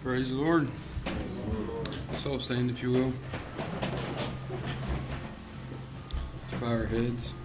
Praise the Lord. Let's all stand, if you will. Let's bow our heads.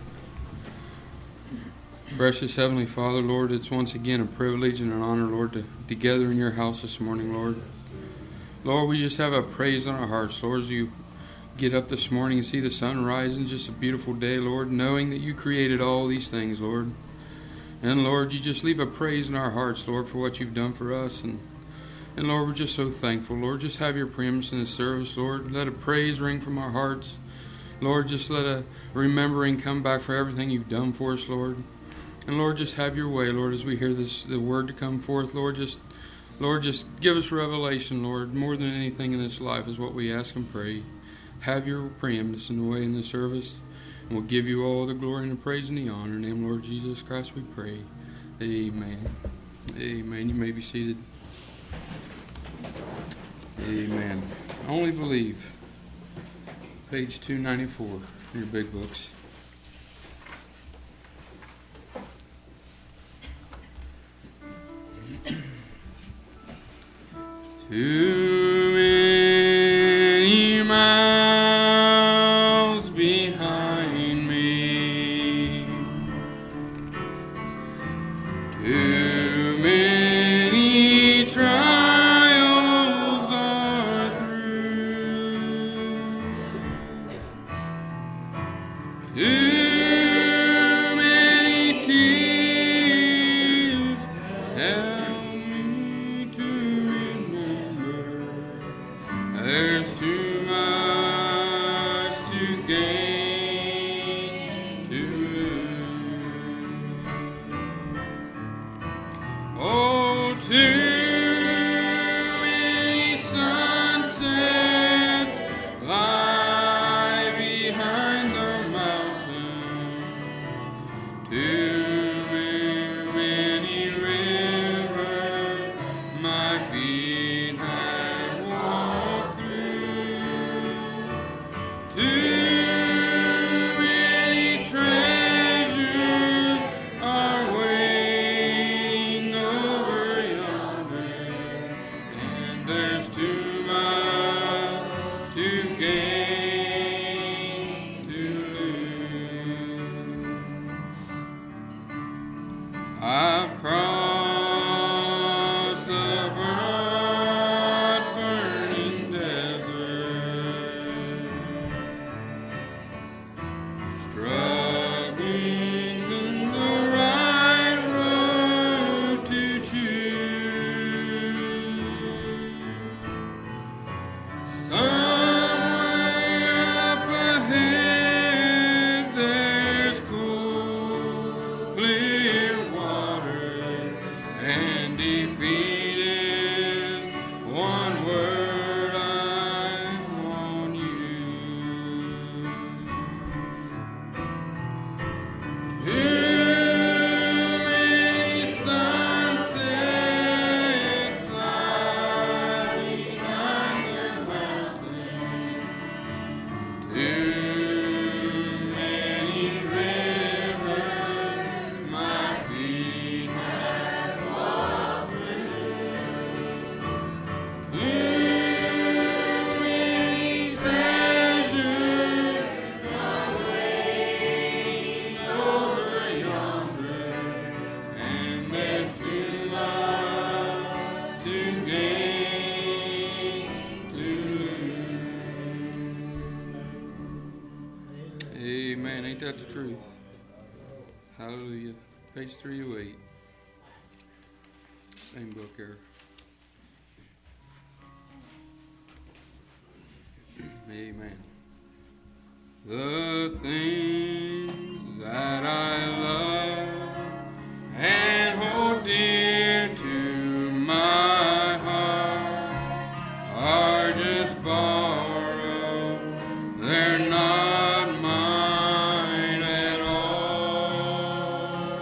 Precious Heavenly Father, Lord, it's once again a privilege and an honor, Lord, to gather in your house this morning, Lord. Lord, we just have a praise on our hearts, Lord, as you get up this morning and see the sun rising, just a beautiful day, Lord, knowing that you created all these things, Lord. And Lord, you just leave a praise in our hearts, Lord, for what you've done for us. And Lord, we're just so thankful. Lord, just have your preeminence in the service, Lord. Let a praise ring from our hearts. Lord, just let a remembering come back for everything you've done for us, Lord. And Lord, just have your way, Lord, as we hear the word to come forth. Lord, just give us revelation, Lord. More than anything in this life is what we ask and pray. Have your preeminence in the way in the service. And we'll give you all the glory and the praise and the honor. In the name of Lord Jesus Christ we pray. Amen. Amen. You may be seated. Amen. Only believe. Page 294 in your big books. Too many miles behind me. Too many trials are through. Too many tears help me to remember. There's too much to gain to lose. Oh, too many sunsets lie behind the mountain. Too many rivers my feet have walked through. Too many treasures are waiting over yonder, and there's too much to gain to lose. I've crossed the broad burning desert, struggling in the right road to choose. Somewhere up ahead there's cool, clear water, and defeat is one word I won't use. Too many sunsets lie behind the mountain. Too many rivers my feet have walked through. Too many treasures are waiting over yonder, and there's too much to gain to lose. Amen. Ain't that the truth? Hallelujah. Page 308. Same book here. Amen. The things that I love and hold dear to my heart are just borrowed. They're not mine at all.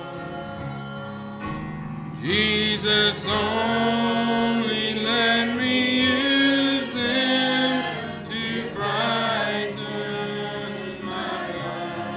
Jesus only let me use them to brighten my life.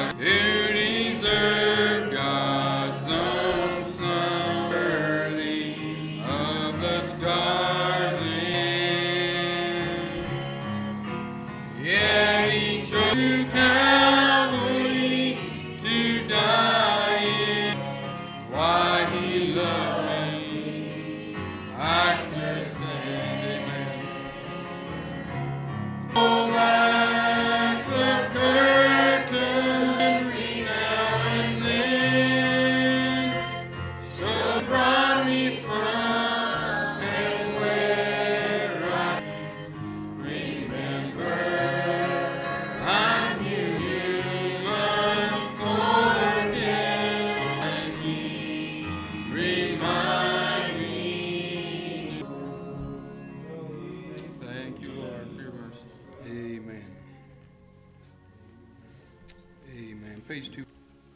You deserve God's own Son, worthy of the scars in. Yet He chose to Calvary to die in. Why He loved me, I can understand. Amen. Pull back the curtain now and then, so brought me from and where I remember I'm humans forget me, remind me. Thank you, Lord, for your mercy. Amen. Amen. Page 2.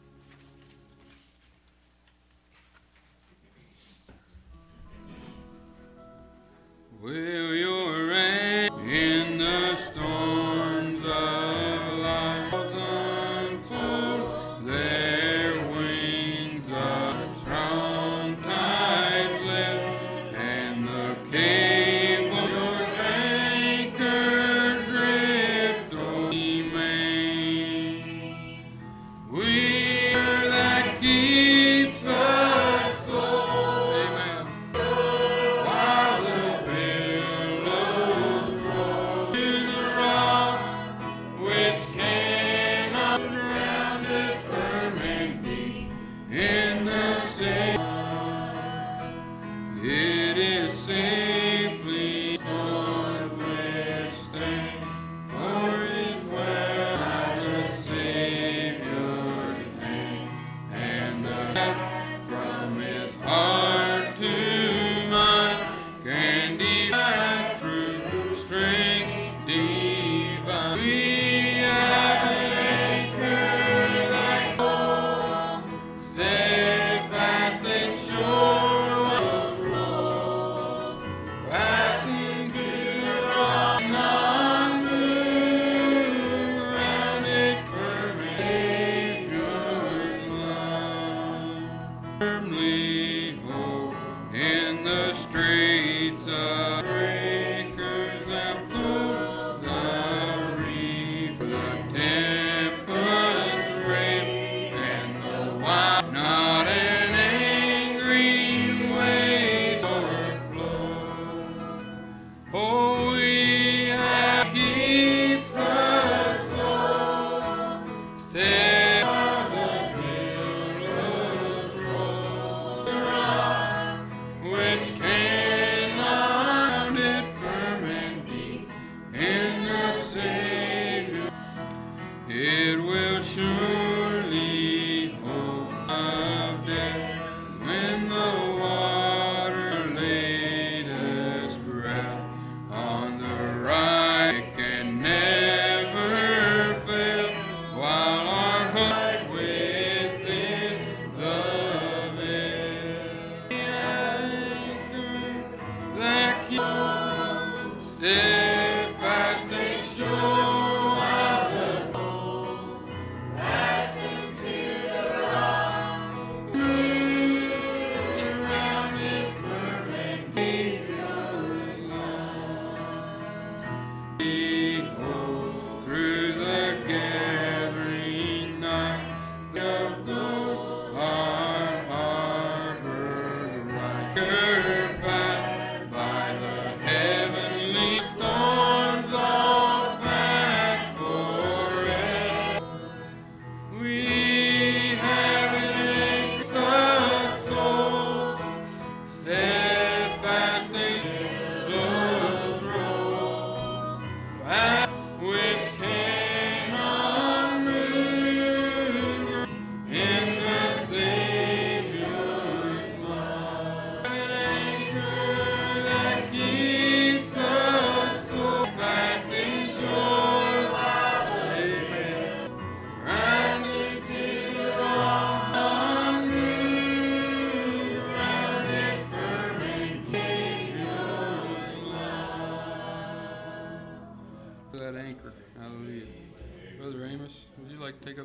Will your rain in the storms of life unfold their wings of strong tides lift, and the cable of your anchor drift remain? We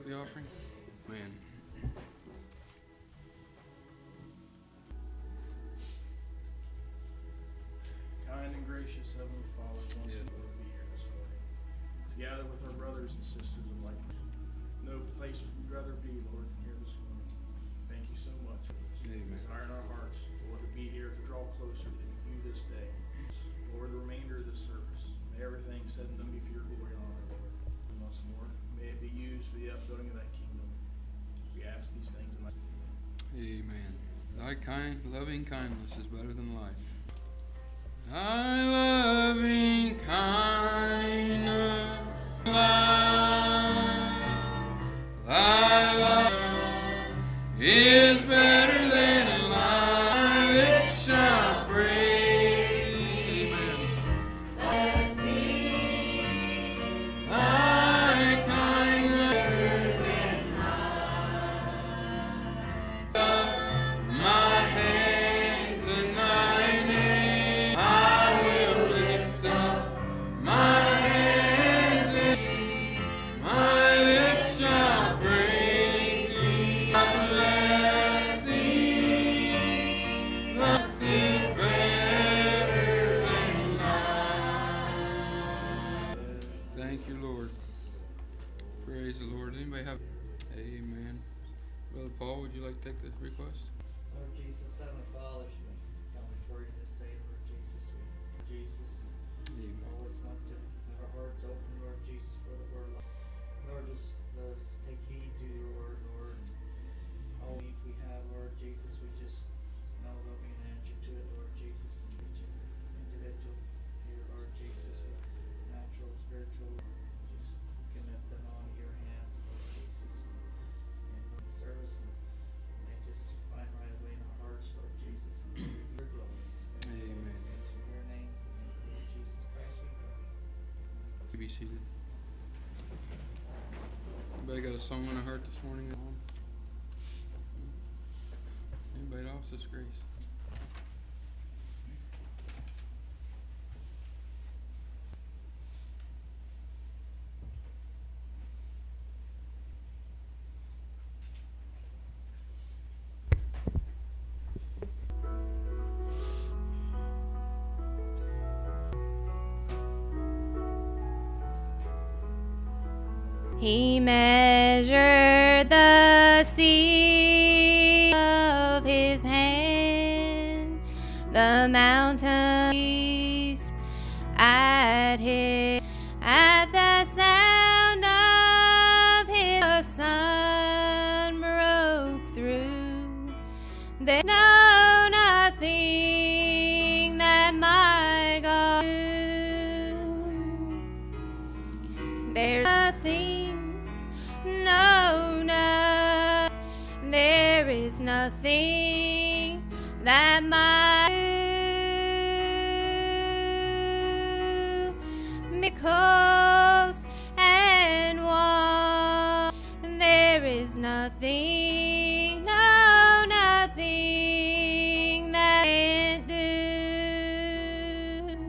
the offering? Amen. Kind and gracious Heavenly Father, once again to be here this morning, to gather with our brothers and sisters of like no place we'd rather be, Lord, than here this morning. Thank you so much for this. Amen. Desire in our hearts, Lord, to be here to draw closer to you this day. Lord, the remainder of this service, may everything said and done be for your glory and honor, Lord. And once more, may it be used for the upbuilding of that kingdom. We ask these things in thy name. Amen. Thy loving kindness is better than life. Thy loving kindness, life, thy love is better than life. It shall praise thee. Bless thee. Thy kindness better than life. My hands in thy name, I will lift up my hands in thee. My lips shall praise thee. I bless thee. Thus is better than life. Thank you, Lord. Praise the Lord. Anybody have? Amen. Brother Paul, would you like to take this request? Lord Jesus, Heavenly Father, we come before you this day, Lord Jesus. Lord Jesus, we always want to have our hearts open, Lord Jesus, for the word. Lord, just let us take heed to your word, Lord. And all needs we have, Lord Jesus, we just know that we can answer to it, Lord Jesus, and each individual here, Lord Jesus, with natural, spiritual, just commit them all to your hands, Lord Jesus, and service and they just find right away in our hearts, Lord Jesus, and your glory. Amen. In your name, Lord Jesus Christ, we pray. To be seated. Anybody got a song on their heart this morning? Anybody else? This grace. He measured the sea of his hand, the mountain east at the sound of his the sun broke through. There's nothing that my God do. There's nothing, no, there is nothing that my because and one, there is nothing, no, nothing that can't do.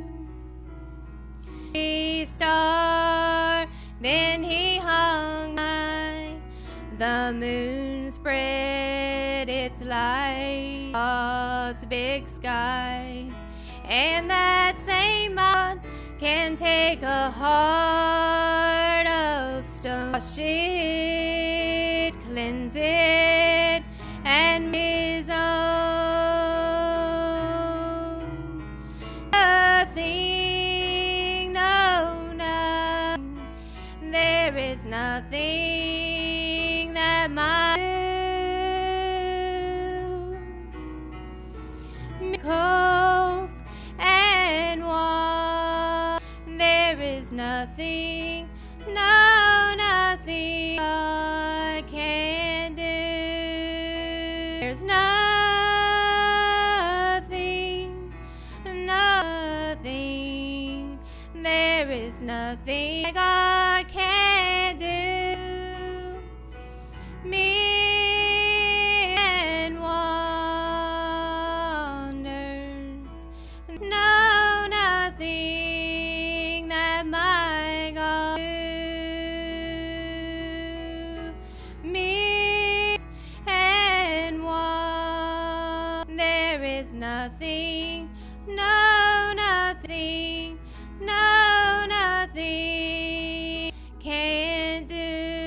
A star, then he hung high, the moon spread its light, God's big sky, and that same God can take a heart of stone, wash it, cleanse it, and his own. Nothing, no, there is nothing that my miracles and one, there is nothing, no, nothing God can do. There's nothing, nothing, there is nothing God can do. Me and wonders, no, nothing that my God do. nothing, no, nothing, no, nothing can do.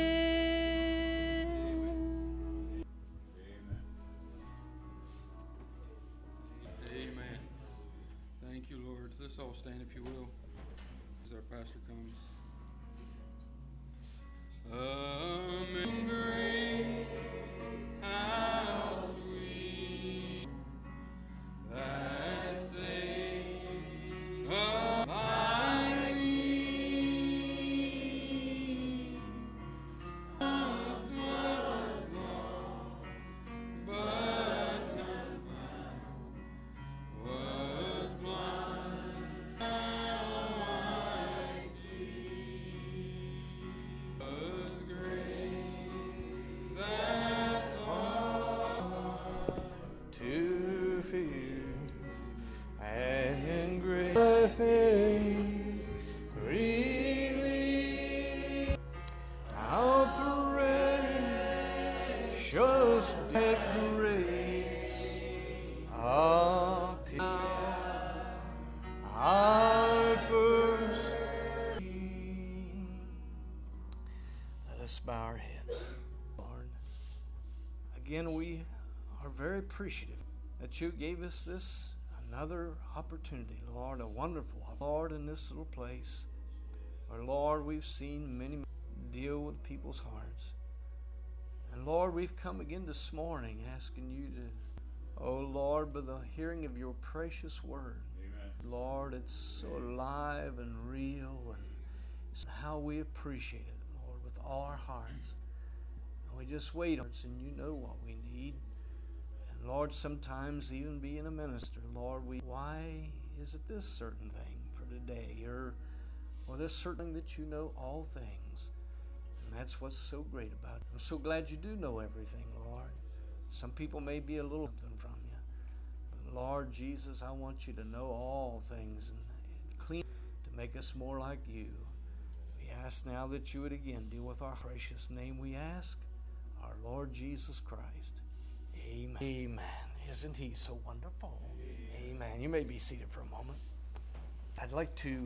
Amen. Thank you, Lord. Let's all stand, if you will, as our pastor comes. Amen. Great, how sweet that saved a like me. Once was lost, but not found. Was blind, now I see. Was great that thought to fear and great faith relief. How precious that grace appeared. Our first. Let us bow our heads, Lord. Again, we are very appreciative that you gave us this another opportunity, Lord, a wonderful Lord, in this little place. Where, Lord, we've seen many deal with people's hearts. And Lord, we've come again this morning asking you to, oh Lord, by the hearing of your precious word. Amen. Lord, it's so alive and real, and how we appreciate it, Lord, with all our hearts. And we just wait on it, and you know what we need. And Lord, sometimes even being a minister, Lord, why is it this certain thing for today? Or this certain thing that you know all things. And that's what's so great about it. I'm so glad you do know everything, Lord. Some people may be a little something from you. But Lord Jesus, I want you to know all things and clean to make us more like you. We ask now that you would again deal with our precious name, we ask, our Lord Jesus Christ. Amen. Amen. Isn't he so wonderful? Amen. You may be seated for a moment. I'd like to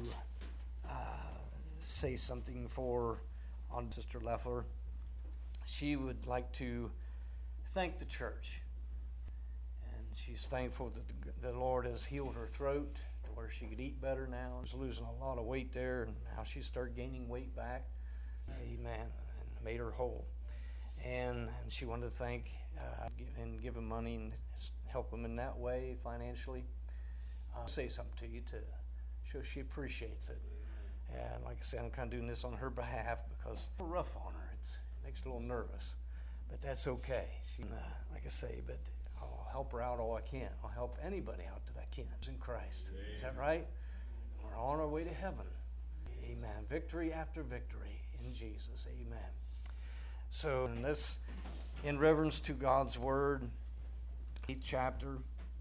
say something on Sister Leffler. She would like to thank the church. And she's thankful that the Lord has healed her throat to where she could eat better now. She's losing a lot of weight there, and how she started gaining weight back. Amen. And made her whole. And she wanted to thank and give him money and help him in that way financially. Say something to you to show she appreciates it. And like I said, I'm kind of doing this on her behalf because it's a little rough on her. It makes her a little nervous. But that's okay. She, like I say, but I'll help her out all I can. I'll help anybody out that I can. It's in Christ. Amen. Is that right? We're on our way to heaven. Amen. Victory after victory in Jesus. Amen. So in this, in reverence to God's Word, 8th chapter,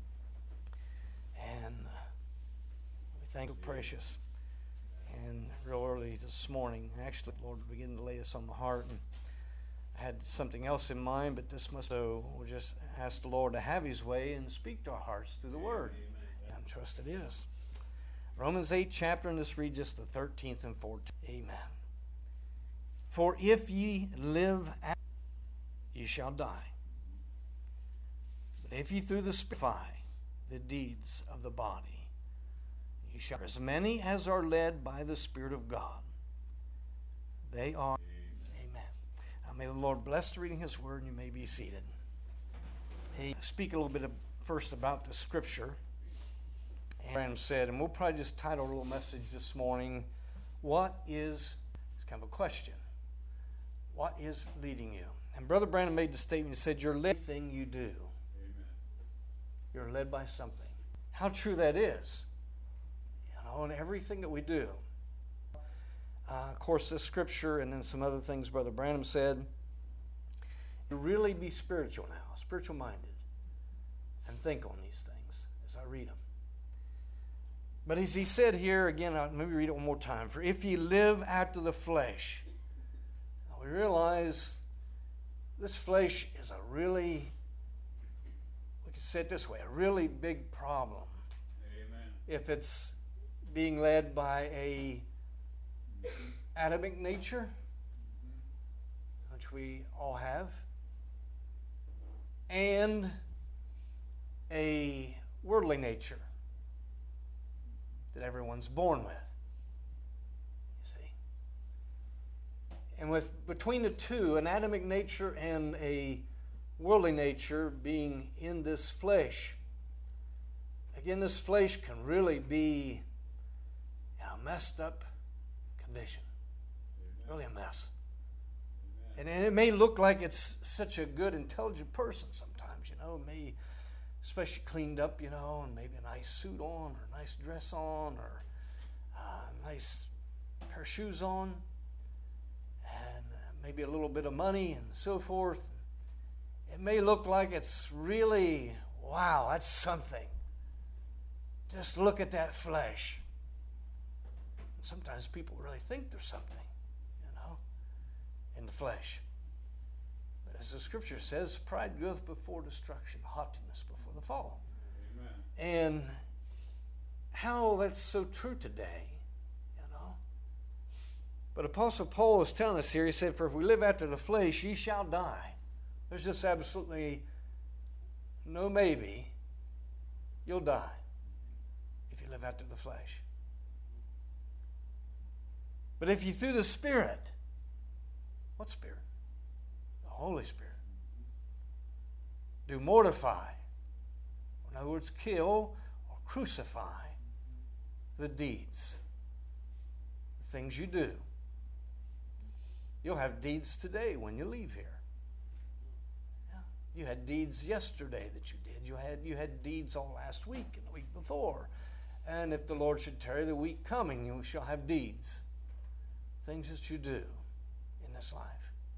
and we thank you, precious. And real early this morning, actually, the Lord began to lay this on my heart, and I had something else in mind, but this must. So we'll just ask the Lord to have His way and speak to our hearts through the Word. I trust it is. Romans 8th chapter, and let's read just the 13th and 14th. Amen. For if ye live, ye shall die. But if ye through the Spirit the deeds of the body, ye shall. As many as are led by the Spirit of God, they are. Amen. Now may the Lord bless the reading of His Word, and you may be seated. Speak a little bit first about the Scripture. And said, and we'll probably just title a little message this morning, what is, it's kind of a question, what is leading you? And Brother Brandon made the statement, he said, you're led by everything you do. Amen. You're led by something. How true that is. You know, in everything that we do. Of course, this scripture and then some other things Brother Branham said, to really be spiritual now, spiritual minded, and think on these things as I read them. But as he said here, again, let me read it one more time. For if ye live after the flesh, now we realize this flesh is we could say it this way, a really big problem. Amen. If it's being led by a Adamic nature, which we all have, and a worldly nature that everyone's born with. You see? And between the two, an Adamic nature and a worldly nature being in this flesh, again, this flesh can really be in a messed up condition. Really a mess. And it may look like it's such a good, intelligent person sometimes, may especially cleaned up, and maybe a nice suit on, or a nice dress on, or a nice pair of shoes on, and maybe a little bit of money and so forth. It may look like it's really, wow, that's something. Just look at that flesh. Sometimes people really think there's something, in the flesh. But as the scripture says, pride goeth before destruction, haughtiness before the fall. Amen. And how that's so true today, But Apostle Paul is telling us here, he said, for if we live after the flesh, ye shall die. There's just absolutely no maybe. You'll die if you live after the flesh. But if you through the Spirit, what Spirit? The Holy Spirit. Do mortify. In other words, kill or crucify the deeds, the things you do. You'll have deeds today when you leave here. Yeah. You had deeds yesterday that you did. You had deeds all last week and the week before. And if the Lord should tarry the week coming, you shall have deeds. Things that you do in this life.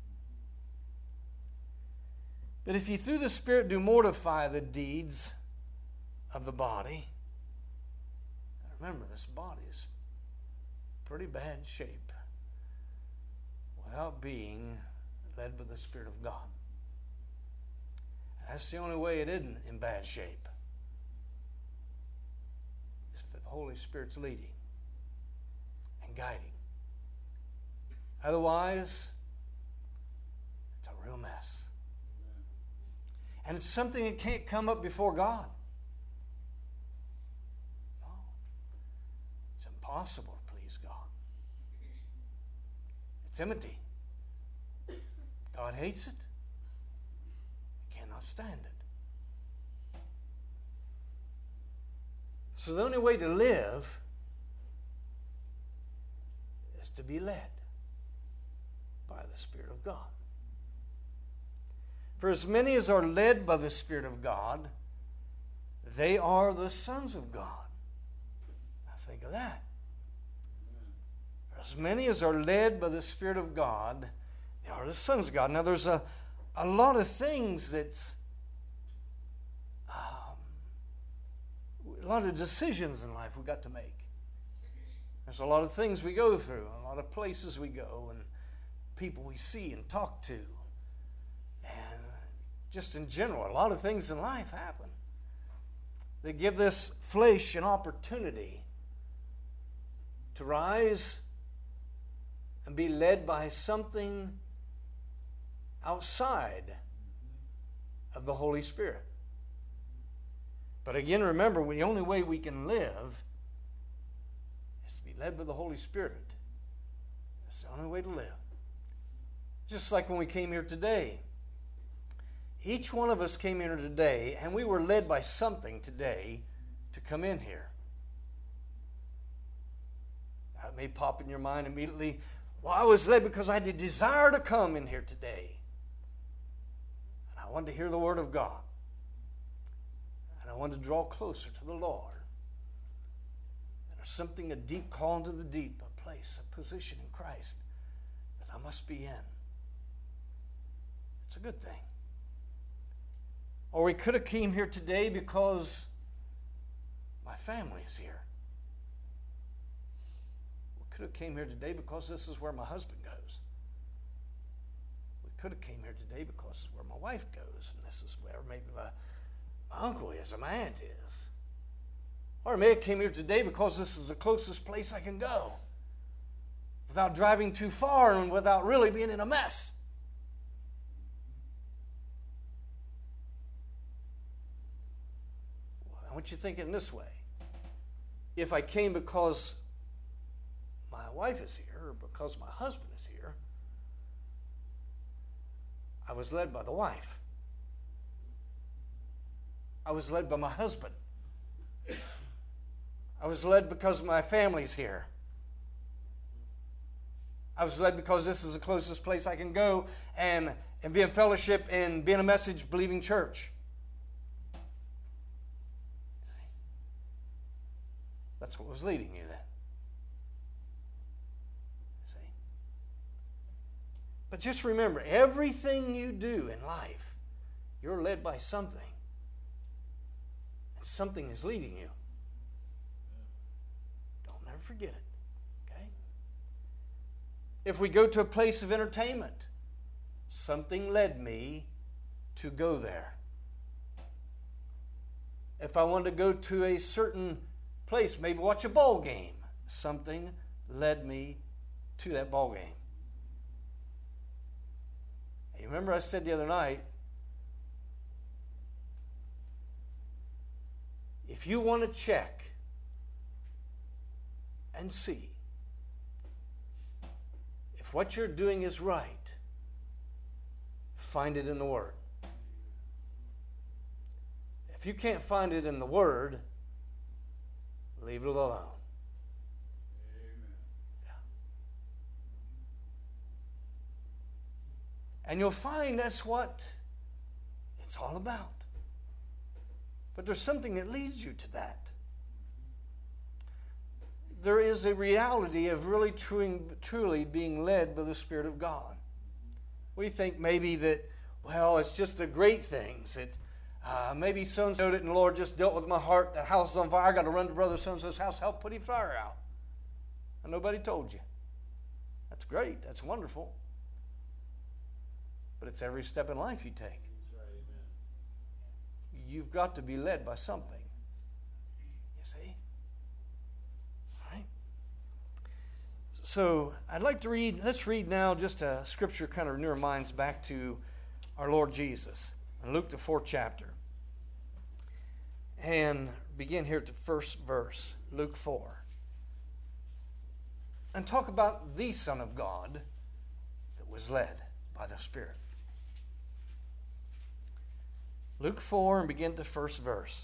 But if you through the Spirit do mortify the deeds of the body, remember this body is pretty bad shape without being led by the Spirit of God. That's the only way it isn't in bad shape. If the Holy Spirit's leading and guiding. Otherwise, it's a real mess. And it's something that can't come up before God. No. It's impossible to please God. It's enmity. God hates it. He cannot stand it. So the only way to live is to be led by the Spirit of God. For as many as are led by the Spirit of God, they are the sons of God. Now think of that. For as many as are led by the Spirit of God, they are the sons of God. Now there's a lot of things that's a lot of decisions in life we've got to make. There's a lot of things we go through, a lot of places we go, and people we see and talk to. And just in general, a lot of things in life happen. They give this flesh an opportunity to rise and be led by something outside of the Holy Spirit. But again, remember, the only way we can live is to be led by the Holy Spirit. That's the only way to live. Just like when we came here today. Each one of us came here today, and we were led by something today to come in here. That may pop in your mind immediately. Well, I was led because I had a desire to come in here today. And I wanted to hear the Word of God. And I wanted to draw closer to the Lord. And there's something, a deep call into the deep, a place, a position in Christ that I must be in. It's a good thing. Or we could have came here today because my family is here. We could have came here today because this is where my husband goes. We could have came here today because this is where my wife goes, and this is where maybe my uncle is, or my aunt is. Or I may have came here today because this is the closest place I can go without driving too far and without really being in a mess. I want you to think it in this way. If I came because my wife is here or because my husband is here, I was led by the wife. I was led by my husband. I was led because my family's here. I was led because this is the closest place I can go and be in fellowship and be in a message-believing church. That's what was leading you then. See? But just remember, everything you do in life, you're led by something. And something is leading you. Don't never forget it. Okay? If we go to a place of entertainment, something led me to go there. If I wanted to go to a certain place, maybe watch a ball game, something led me to that ball game. You remember I said the other night, if you want to check and see if what you're doing is right, find it in the Word. If you can't find it in the Word, leave it alone. Amen. Yeah. And you'll find that's what it's all about. But there's something that leads you to that. There is a reality of really truly being led by the Spirit of God. We think maybe that, well, it's just the great things that maybe so-and-so did it and the Lord just dealt with my heart. The house is on fire. I got to run to brother so-and-so's house, help put his fire out. And nobody told you. That's great. That's wonderful. But it's every step in life you take. You've got to be led by something. You see? All right. So I'd like to let's read now just a scripture kind of near our minds back to our Lord Jesus. In Luke the 4th chapter. And begin here at the first verse, Luke 4. And talk about the Son of God that was led by the Spirit. Luke 4 and begin the first verse.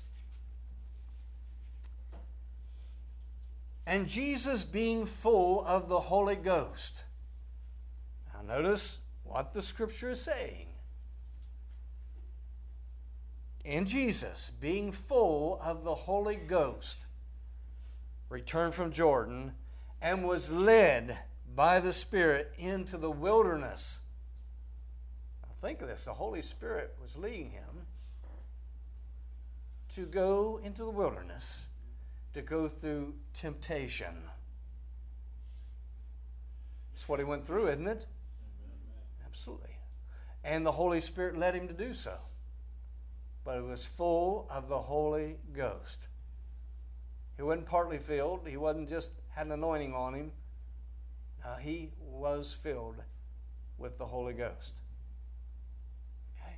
And Jesus being full of the Holy Ghost. Now notice what the scripture is saying. And Jesus, being full of the Holy Ghost, returned from Jordan and was led by the Spirit into the wilderness. Now think of this. The Holy Spirit was leading him to go into the wilderness, to go through temptation. That's what he went through, isn't it? Absolutely. And the Holy Spirit led him to do so. But it was full of the Holy Ghost. He wasn't partly filled. He wasn't just had an anointing on him. He was filled with the Holy Ghost. Okay?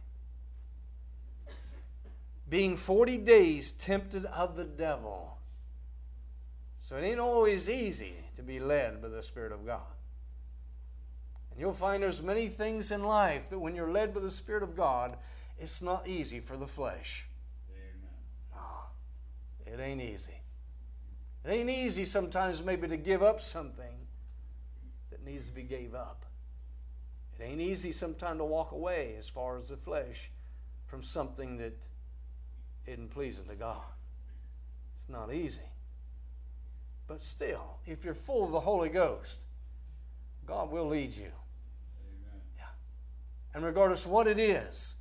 Being 40 days tempted of the devil. So it ain't always easy to be led by the Spirit of God. And you'll find there's many things in life that when you're led by the Spirit of God, it's not easy for the flesh. Amen. No, it ain't easy. It ain't easy sometimes maybe to give up something that needs to be gave up. It ain't easy sometimes to walk away as far as the flesh from something that isn't pleasing to God. It's not easy. But still, if you're full of the Holy Ghost, God will lead you. Amen. Yeah. And regardless of what it is,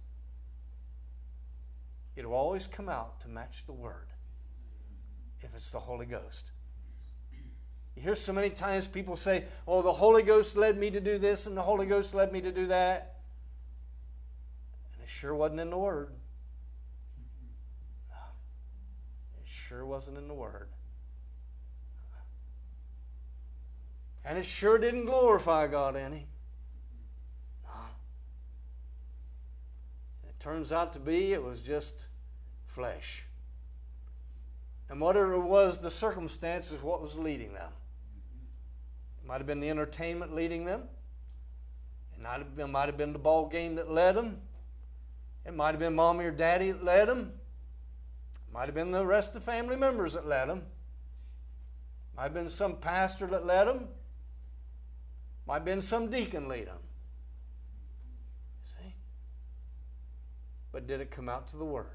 it will always come out to match the Word if it's the Holy Ghost. You hear so many times people say, oh, the Holy Ghost led me to do this and the Holy Ghost led me to do that. And it sure wasn't in the Word. sure wasn't in the Word. And it sure didn't glorify God any. It turns out to be, it was just flesh. And whatever it was, the circumstances, what was leading them. It might have been the entertainment leading them. It might have been the ball game that led them. It might have been mommy or daddy that led them. It might have been the rest of the family members that led them. It might have been some pastor that led them. It might have been some deacon lead them. See? But did it come out to the Word?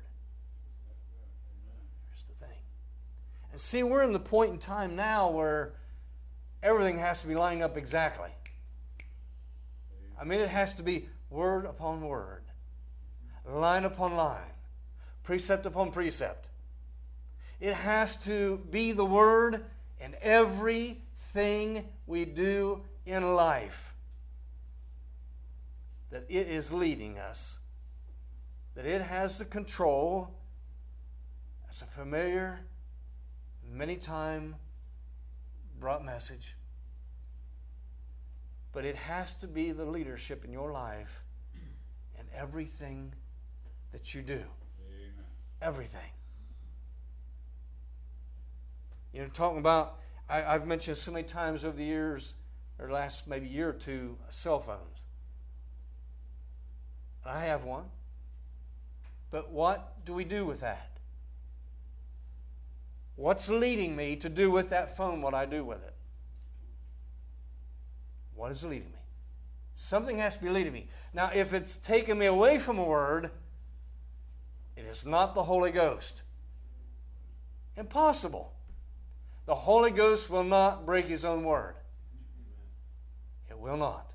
Here's the thing. And see, we're in the point in time now where everything has to be lining up exactly. I mean, it has to be word upon word, line upon line, precept upon precept. It has to be the Word in everything we do in life. That it is leading us. That it has the control. As a familiar, many time brought message. But it has to be the leadership in your life and everything that you do. Amen. Everything. You know, talking about, I've mentioned so many times over the years, or last maybe year or two, cell phones. I have one. But what do we do with that? What's leading me to do with that phone what I do with it? What is leading me? Something has to be leading me. Now, if it's taking me away from a word, it is not the Holy Ghost. Impossible. The Holy Ghost will not break His own word. It will not.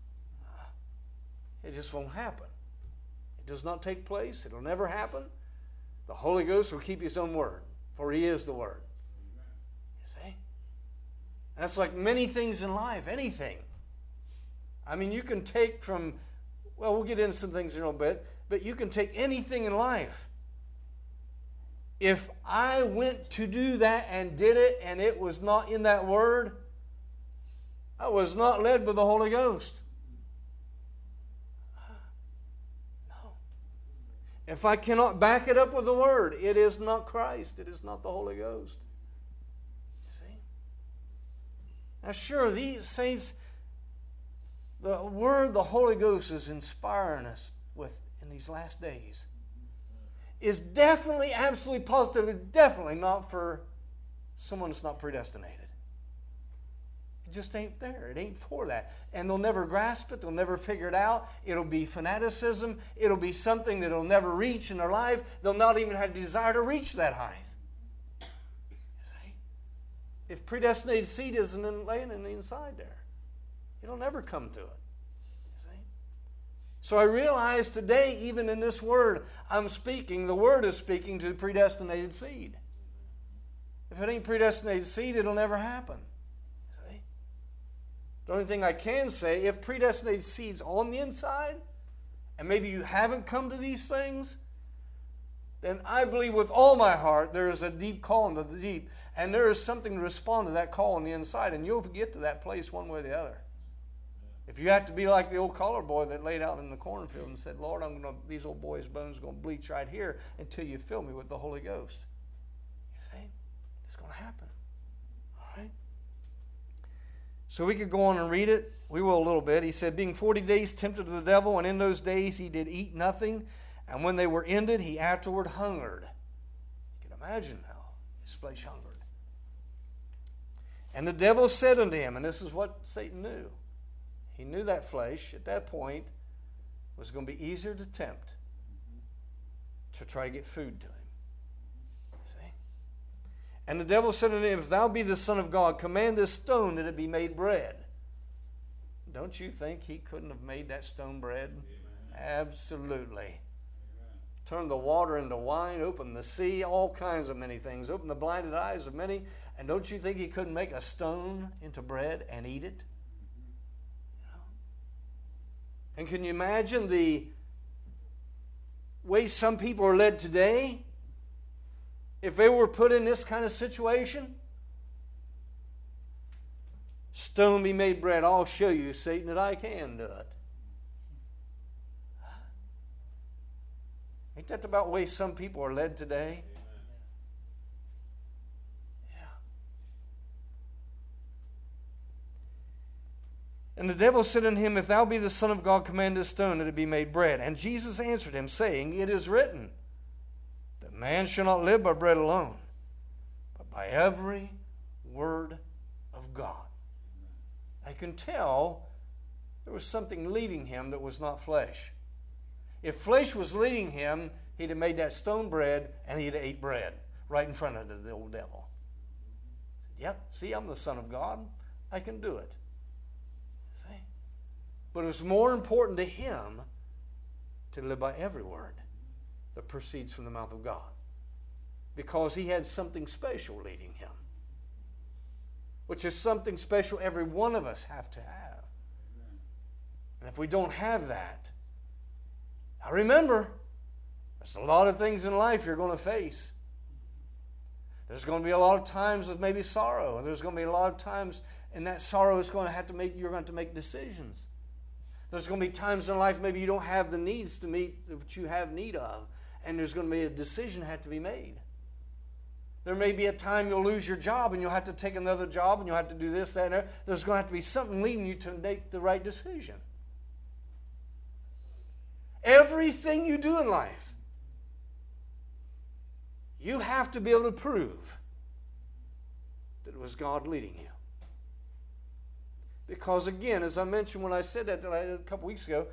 It just won't happen. It does not take place. It will never happen. The Holy Ghost will keep His own word, for He is the Word. You see? That's like many things in life, anything. I mean, you can take from, well, we'll get into some things in a little bit, but you can take anything in life. If I went to do that and did it and it was not in that word, I was not led by the Holy Ghost. No. If I cannot back it up with the word, it is not Christ. It is not the Holy Ghost. You see? Now, sure, these saints, the word the Holy Ghost is inspiring us with in these last days is definitely, absolutely, positively, definitely not for someone that's not predestinated. It just ain't there. It ain't for that. And they'll never grasp it. They'll never figure it out. It'll be fanaticism. It'll be something that they'll never reach in their life. They'll not even have a desire to reach that height. You see? If predestinated seed isn't laying in the inside there, it'll never come to it. So I realize today, even in this word I'm speaking, the word is speaking to the predestinated seed. If it ain't predestinated seed, it'll never happen. See? The only thing I can say, if predestinated seed's on the inside, and maybe you haven't come to these things, then I believe with all my heart there is a deep call into the deep, and there is something to respond to that call on the inside, and you'll get to that place one way or the other. If you have to be like the old collar boy that laid out in the cornfield and said, Lord, these old boys' bones are going to bleach right here until you fill me with the Holy Ghost. You see? It's going to happen. All right? So we could go on and read it. We will a little bit. He said, being 40 days tempted of the devil, and in those days he did eat nothing, and when they were ended, he afterward hungered. You can imagine now, his flesh hungered. And the devil said unto him, and this is what Satan knew. He knew that flesh, at that point, was going to be easier to tempt to try to get food to him. See? And the devil said unto him, if thou be the Son of God, command this stone that it be made bread. Don't you think he couldn't have made that stone bread? Amen. Absolutely. Amen. Turned the water into wine, opened the sea, all kinds of many things. Opened the blinded eyes of many. And don't you think he couldn't make a stone into bread and eat it? And can you imagine the way some people are led today? if they were put in this kind of situation, stone be made bread. I'll show you, Satan, that I can do it. Ain't that about the way some people are led today? Yeah. And the devil said unto him, If thou be the Son of God, command this stone that it be made bread. And Jesus answered him, saying, It is written, that man shall not live by bread alone, but by every word of God. I can tell there was something leading him that was not flesh. If flesh was leading him, he'd have made that stone bread and he'd have ate bread right in front of the old devil. Yep, see, I'm the Son of God. I can do it. See? But it was more important to him to live by every word that proceeds from the mouth of God, because he had something special leading him, which is something special every one of us have to have. And if we don't have that, now remember, there's a lot of things in life you're going to face. There's going to be a lot of times of maybe sorrow. There's going to be a lot of times in that sorrow you're going to have to make decisions. There's going to be times in life maybe you don't have the needs to meet what you have need of, and there's going to be a decision that has to be made. There may be a time you'll lose your job and you'll have to take another job and you'll have to do this, that, and that. There's going to have to be something leading you to make the right decision. Everything you do in life, you have to be able to prove that it was God leading you. Because again, as I mentioned when I said that a couple weeks ago,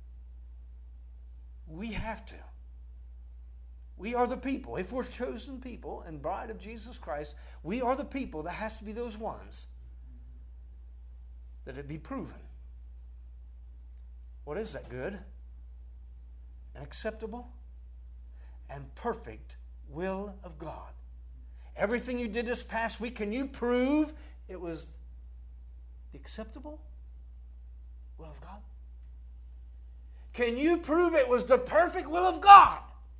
we have to. We are the people. If we're chosen people and bride of Jesus Christ, we are the people that has to be those ones that it be proven. What is that? Good and acceptable and perfect will of God. Everything you did this past week, can you prove it was the acceptable will of God? Can you prove it was the perfect will of God?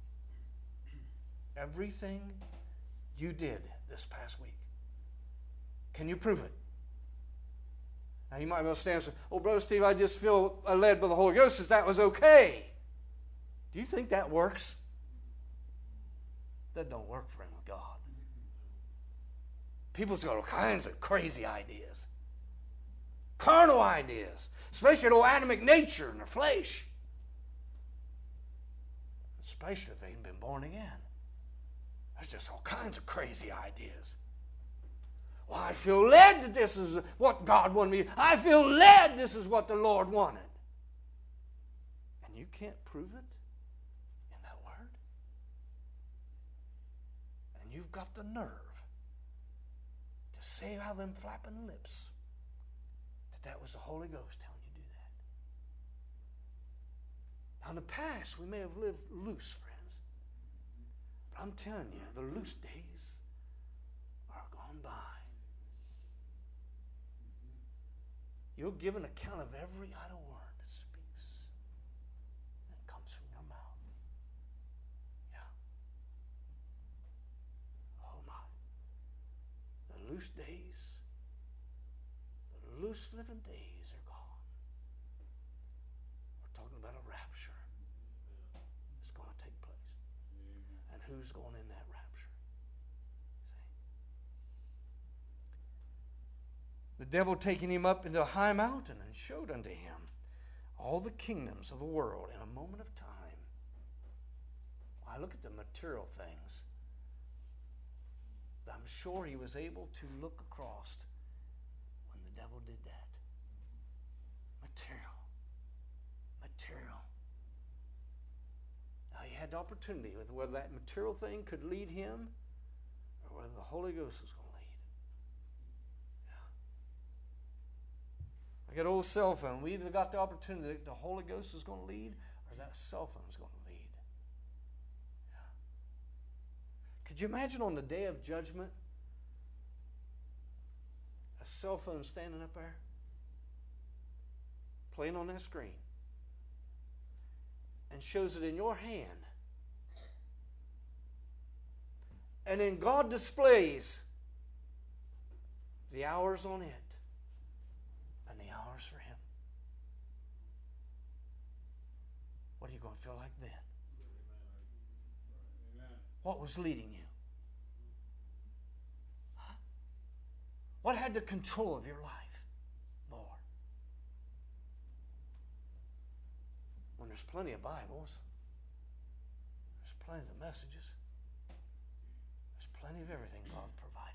Everything you did this past week, can you prove it? Now you might well stand and say, "Oh, Brother Steve, I just feel led by the Holy Ghost, if that was okay." Do you think that works? That don't work for him with God. People's got all kinds of crazy ideas. Carnal ideas. Especially their Adamic nature and their flesh. Especially if they ain't been born again. There's just all kinds of crazy ideas. Well, I feel led that this is what God wanted me to do. I feel led this is what the Lord wanted. And you can't prove it in that word. And you've got the nerve to say out of them flapping lips that was the Holy Ghost telling you to do that. Now in the past, we may have lived loose, friends. But I'm telling you, the loose days are gone by. You'll give an account of every idle word that speaks and comes from your mouth. Yeah. Oh my. The loose days, the loose living days are gone. We're talking about a rapture that's going to take place. And who's going in that rapture? The devil taking him up into a high mountain and showed unto him all the kingdoms of the world in a moment of time. I look at the material things, but I'm sure he was able to look across when the devil did that. Material. Now he had the opportunity with whether that material thing could lead him or whether the Holy Ghost was going to lead. I got an old cell phone. We either got the opportunity that the Holy Ghost is going to lead or that cell phone is going to lead. Yeah. Could you imagine on the day of judgment a cell phone standing up there playing on that screen and shows it in your hand And then God displays the hours on it and the hours for Him. What are you going to feel like then? What was leading you? Huh? What had the control of your life more? When there's plenty of Bibles, there's plenty of the messages, there's plenty of everything God provided.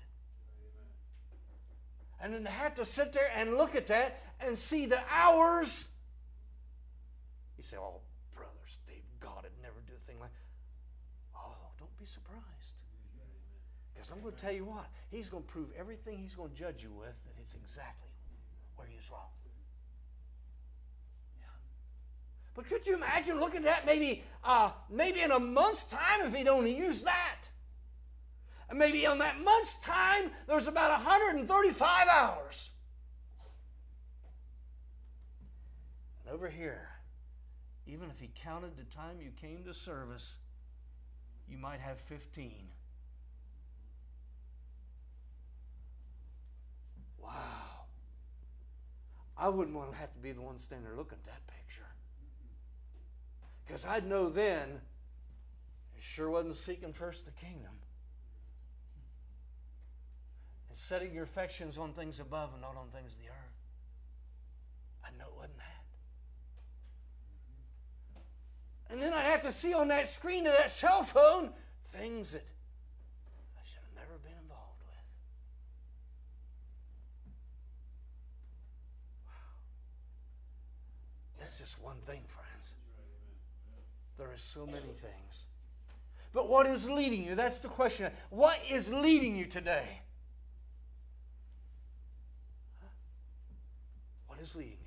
And then to have to sit there and look at that and see the hours. You say, oh, Brother Steve, God would never do a thing like that. Oh, don't be surprised. Because I'm going to tell you what, He's going to prove everything He's going to judge you with that it's exactly where He's wrong. Yeah. But could you imagine looking at that maybe in a month's time if He'd only used that? And maybe in that month's time, there's about 135 hours. And over here, even if He counted the time you came to service, you might have 15. Wow. I wouldn't want to have to be the one standing there looking at that picture. Because I'd know then, it sure wasn't seeking first the kingdom. And setting your affections on things above and not on things of the earth. I know it wasn't that. And then I'd have to see on that screen of that cell phone things that I should have never been involved with. Wow. That's just one thing, friends. There are so many things. But what is leading you? That's the question. What is leading you today? What is leading you?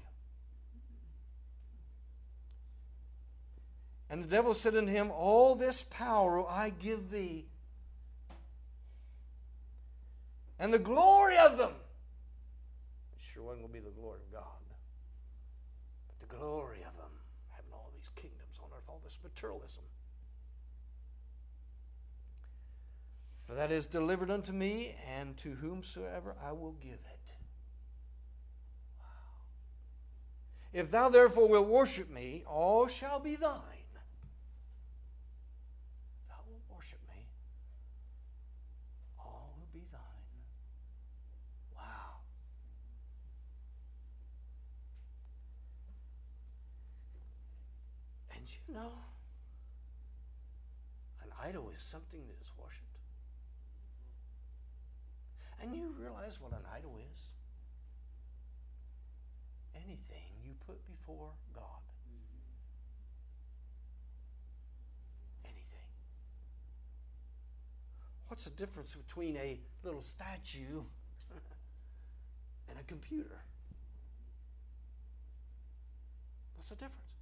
And the devil said unto him, all this power will I give thee, and the glory of them. It sure wasn't going to be the glory of God, but the glory of them, having all these kingdoms on earth, all this materialism. For that is delivered unto me, and to whomsoever I will give it. Wow. If thou therefore wilt worship me, all shall be thine. Worship me, all will be thine. Wow. And you know, an idol is something that is worshipped. And you realize what an idol is? Anything you put before God. What's the difference between a little statue and a computer? What's the difference?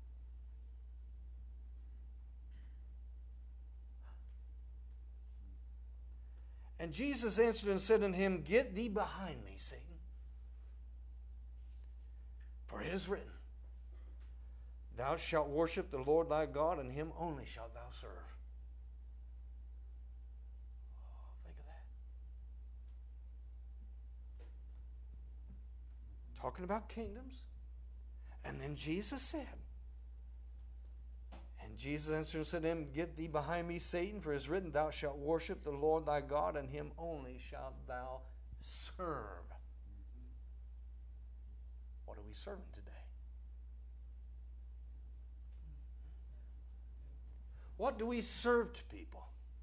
And Jesus answered and said unto him, get thee behind me, Satan. For it is written, thou shalt worship the Lord thy God, and him only shalt thou serve. Talking about kingdoms. And then Jesus said, and Jesus answered and said to him, get thee behind me, Satan, for it is written, thou shalt worship the Lord thy God, and him only shalt thou serve. What are we serving today? What do we serve to people?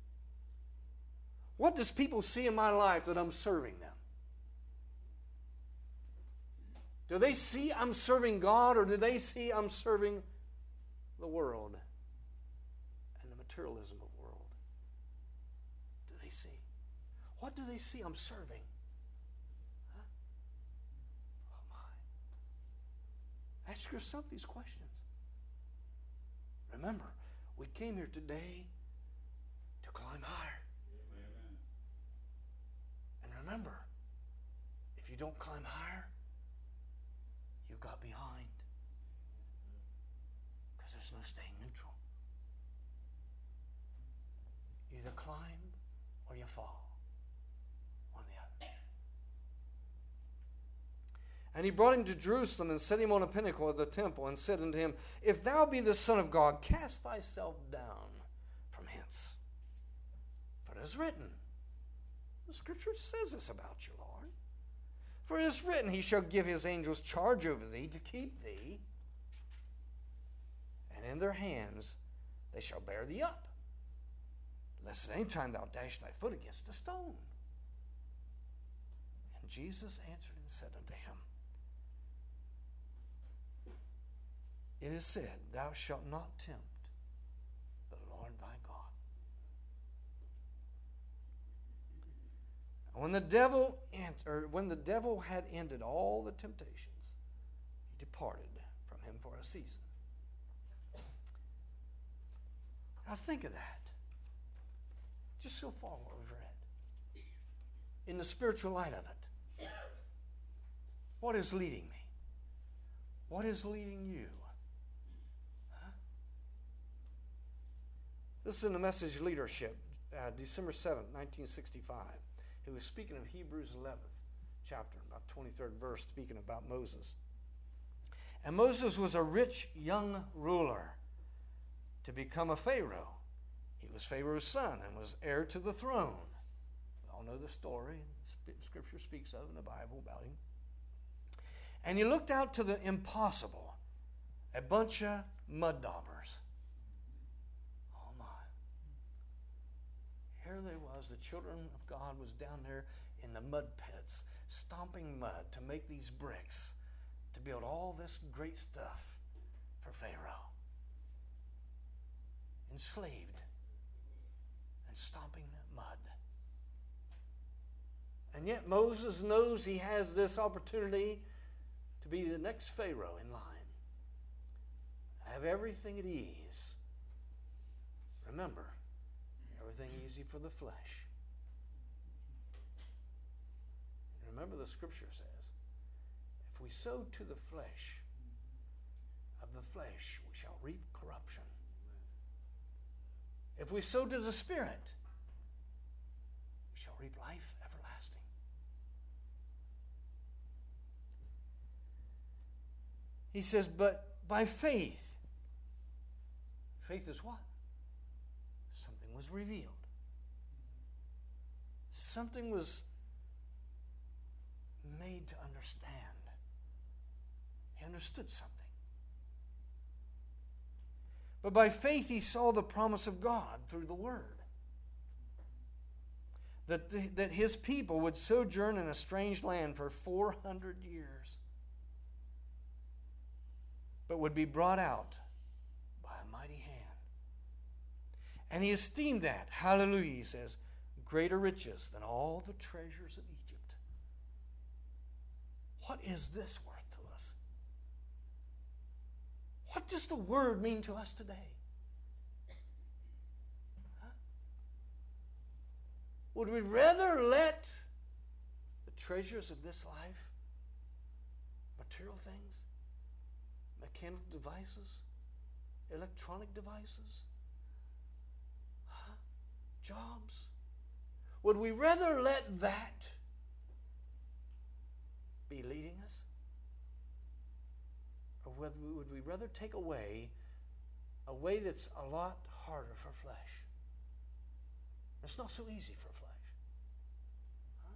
What does people see in my life that I'm serving them? Do they see I'm serving God, or do they see I'm serving the world and the materialism of the world? Do they see? What do they see I'm serving? Huh? Oh my. Ask yourself these questions. Remember, we came here today to climb higher. Amen. And remember, if you don't climb higher, you got behind. Because there's no staying neutral. You either climb or you fall. One or the other. And he brought him to Jerusalem and set him on a pinnacle of the temple and said unto him, If thou be the Son of God, cast thyself down from hence. For it is written, the Scripture says this about you, Lord. For it is written, He shall give His angels charge over thee to keep thee, and in their hands they shall bear thee up, lest at any time thou dash thy foot against a stone. And Jesus answered and said unto him, It is said, Thou shalt not tempt the Lord thy God. And when the devil had ended all the temptations, he departed from him for a season. Now think of that. Just so far what we've read. In the spiritual light of it. What is leading me? What is leading you? This is in the Message Leadership, December 7th, 1965. He was speaking of Hebrews 11th chapter, about 23rd verse, speaking about Moses. And Moses was a rich young ruler to become a Pharaoh. He was Pharaoh's son and was heir to the throne. We all know the story. Scripture speaks of in the Bible about him. And he looked out to the impossible, a bunch of mud daubers. Here they was, the children of God was down there in the mud pits, stomping mud to make these bricks, to build all this great stuff for Pharaoh. Enslaved and stomping mud. And yet Moses knows he has this opportunity to be the next Pharaoh in line. Have everything at ease. Remember, everything easy for the flesh. And remember the Scripture says, if we sow to the flesh, of the flesh we shall reap corruption. If we sow to the Spirit, we shall reap life everlasting. He says, but by faith. Faith is what? Something was revealed. Something was made to understand. He understood something. But by faith he saw the promise of God through the Word. That his people would sojourn in a strange land for 400 years. But would be brought out by a mighty hand. And he esteemed that, hallelujah, he says, greater riches than all the treasures of Egypt. What is this worth to us? What does the Word mean to us today? Huh? Would we rather let the treasures of this life, material things, mechanical devices, electronic devices, jobs, would we rather let that be leading us? Or would we rather take a way that's a lot harder for flesh? It's not so easy for flesh. Huh?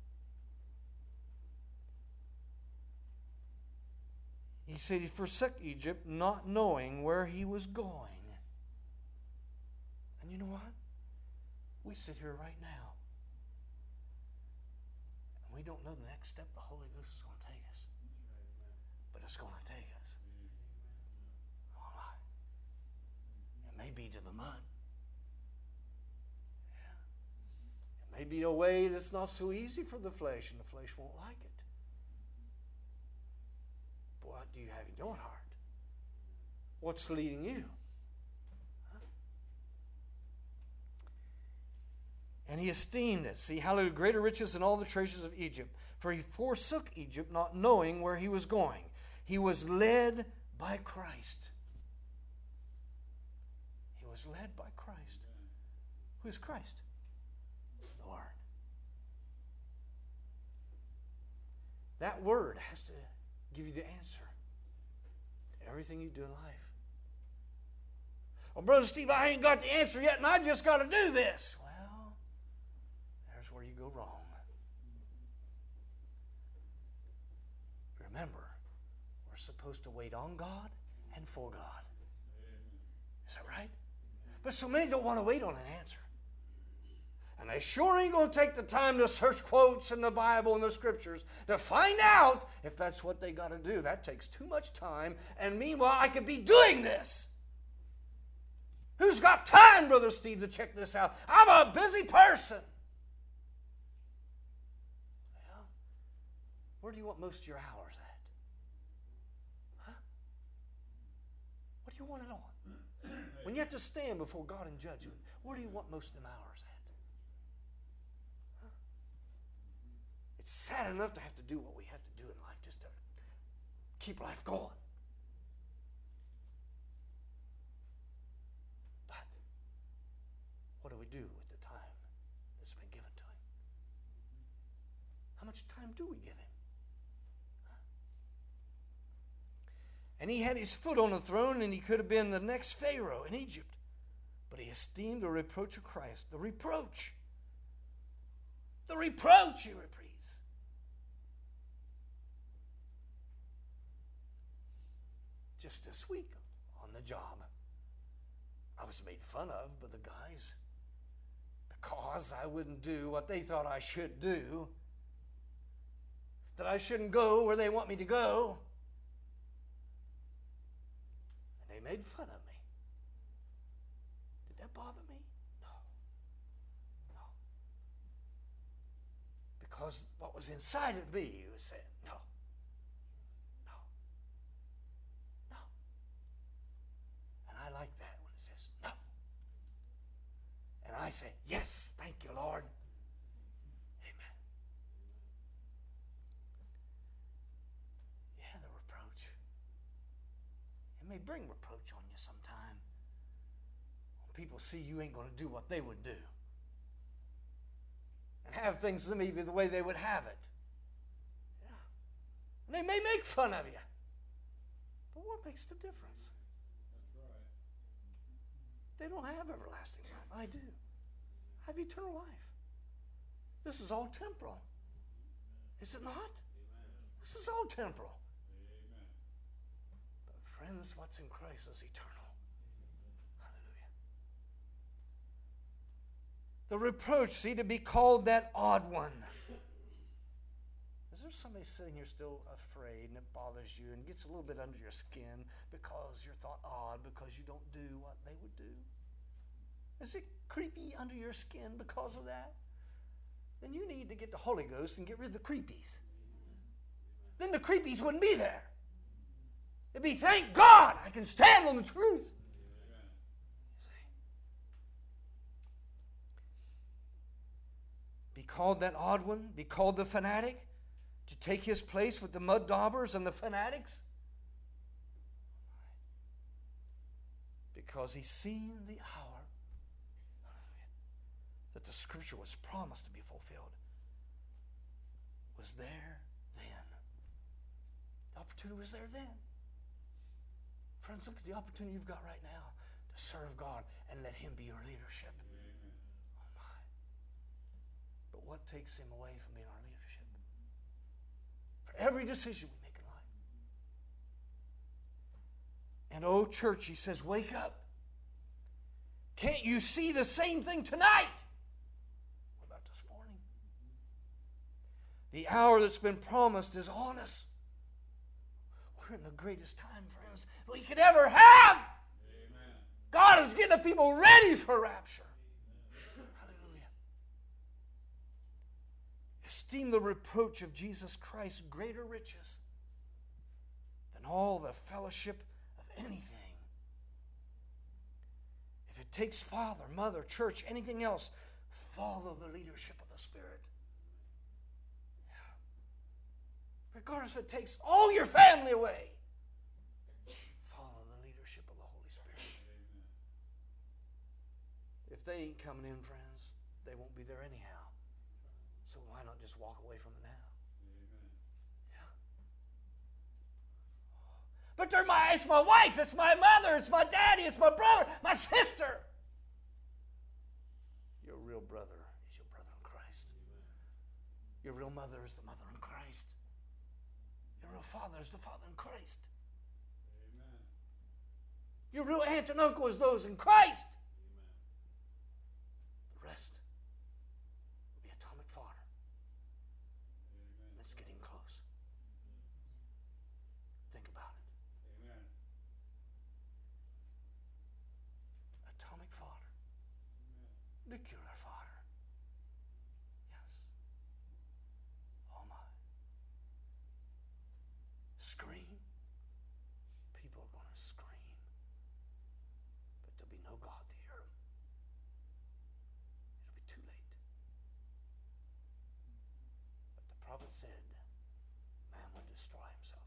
He said he forsook Egypt, not knowing where he was going. And you know what? We sit here right now. And we don't know the next step the Holy Ghost is going to take us. But it's going to take us. All right. It may be to the mud. Yeah. It may be a way that's not so easy for the flesh, and the flesh won't like it. But what do you have in your heart? What's leading you? And he esteemed it. See, hallelujah, greater riches than all the treasures of Egypt. For he forsook Egypt, not knowing where he was going. He was led by Christ. He was led by Christ. Who is Christ? The Word. That Word has to give you the answer to everything you do in life. Well, Brother Steve, I ain't got the answer yet, and I just got to do this. Well, there's where you go wrong. Remember, we're supposed to wait on God and for God. Is that right? But so many don't want to wait on an answer. And they sure ain't going to take the time to search quotes in the Bible and the Scriptures to find out if that's what they got to do. That takes too much time. And meanwhile, I could be doing this. Who's got time, Brother Steve, to check this out? I'm a busy person. Well, where do you want most of your hours at? Huh? What do you want it on? When you have to stand before God in judgment, where do you want most of them hours at? It's sad enough to have to do what we have to do in life just to keep life going. But what do we do with the time that's been given to Him? How much time do we give Him? And He had His foot on the throne, and He could have been the next Pharaoh in Egypt. But He esteemed the reproach of Christ. The reproach. The reproach, He repeats. Just this week on the job, I was made fun of by the guys because I wouldn't do what they thought I should do, that I shouldn't go where they want me to go. And they made fun of me. Did that bother me? No. No. Because what was inside of me was saying, no. I like that when it says no. And I say, yes, thank you, Lord. Amen. Yeah, the reproach. It may bring reproach on you sometime. When people see you ain't going to do what they would do. And have things maybe the way they would have it. Yeah. And they may make fun of you. But what makes the difference? They don't have everlasting life. I do. I have eternal life. This is all temporal. Is it not? Amen. This is all temporal. Amen. But friends, what's in Christ is eternal. Hallelujah. The reproach, see, to be called that odd one. Is there somebody sitting here still afraid and it bothers you and gets a little bit under your skin because you're thought odd because you don't do what they would do? Is it creepy under your skin because of that? Then you need to get the Holy Ghost and get rid of the creepies. Then the creepies wouldn't be there. It'd be, thank God I can stand on the truth. Be called that odd one, be called the fanatic, to take his place with the mud daubers and the fanatics. Because he's seen the hour that the Scripture was promised to be fulfilled. Was there then. The opportunity was there then. Friends, look at the opportunity you've got right now to serve God and let Him be your leadership. Amen. Oh my. But what takes Him away from being our leadership? For every decision we make in life. And oh, church, He says, wake up. Can't you see the same thing tonight? What about this morning? The hour that's been promised is on us. We're in the greatest time, friends, we could ever have. Amen. God is getting the people ready for rapture. Amen. Hallelujah. Esteem the reproach of Jesus Christ greater riches than all the fellowship of anything. If it takes father, mother, church, anything else, follow the leadership of the Spirit. Regardless if it takes all your family away, follow the leadership of the Holy Spirit. Amen. If they ain't coming in, friends, they won't be there anyhow. So why not just walk away from it now? Yeah. But it's my wife, it's my mother, it's my daddy, it's my brother, my sister. Your real brother is your brother in Christ. Your real mother is the mother in Christ. Your real father is the father in Christ. Amen. Your real aunt and uncle is those in Christ. Amen. The rest will be atomic fodder. Amen. It's getting close. Think about it. Amen. Atomic fodder. Amen. Nuclear fodder. Yes. Oh my. Scream. People are going to scream. But there'll be no God to hear them. It'll be too late. But the prophet said, man would destroy himself.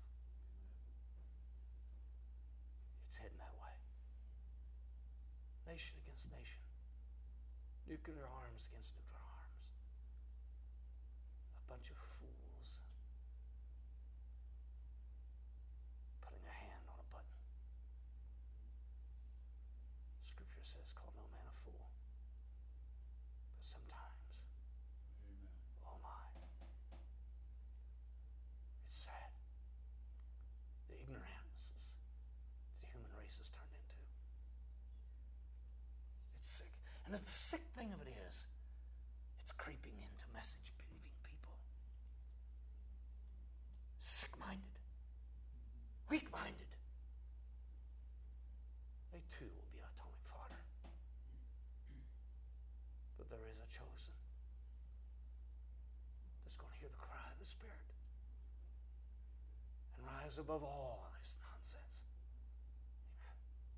It's heading that way. Nation against nation. Nuclear arms against nuclear arms. A bunch of fools putting a hand on a button. Scripture says, call no man a fool. But sometimes, amen. Oh my, it's sad. The ignorance the human race has turned into. It's sick. And the sick thing of it is, it's creeping into message-believing people. Sick-minded. Weak-minded. They too will be atomic fodder. But there is a chosen that's going to hear the cry of the Spirit and rise above all this nonsense. Amen.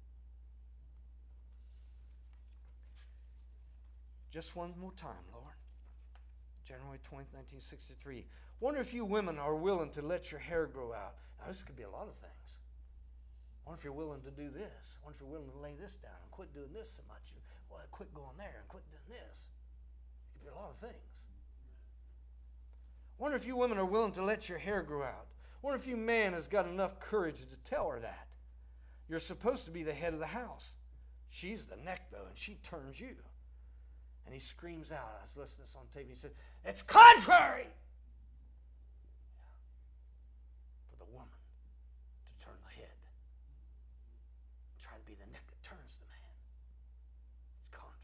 Just one more time, Lord. January 20th, 1963. Wonder if you women are willing to let your hair grow out. Now, this could be a lot of things. Wonder if you're willing to do this. Wonder if you're willing to lay this down and quit doing this so much. Well, quit going there and quit doing this. It could be a lot of things. Wonder if you women are willing to let your hair grow out. Wonder if you man has got enough courage to tell her that. You're supposed to be the head of the house. She's the neck, though, and she turns you. And he screams out. I was listening to this on tape. He said, it's contrary for the woman to turn the head. Try to be the neck that turns the man. It's contrary.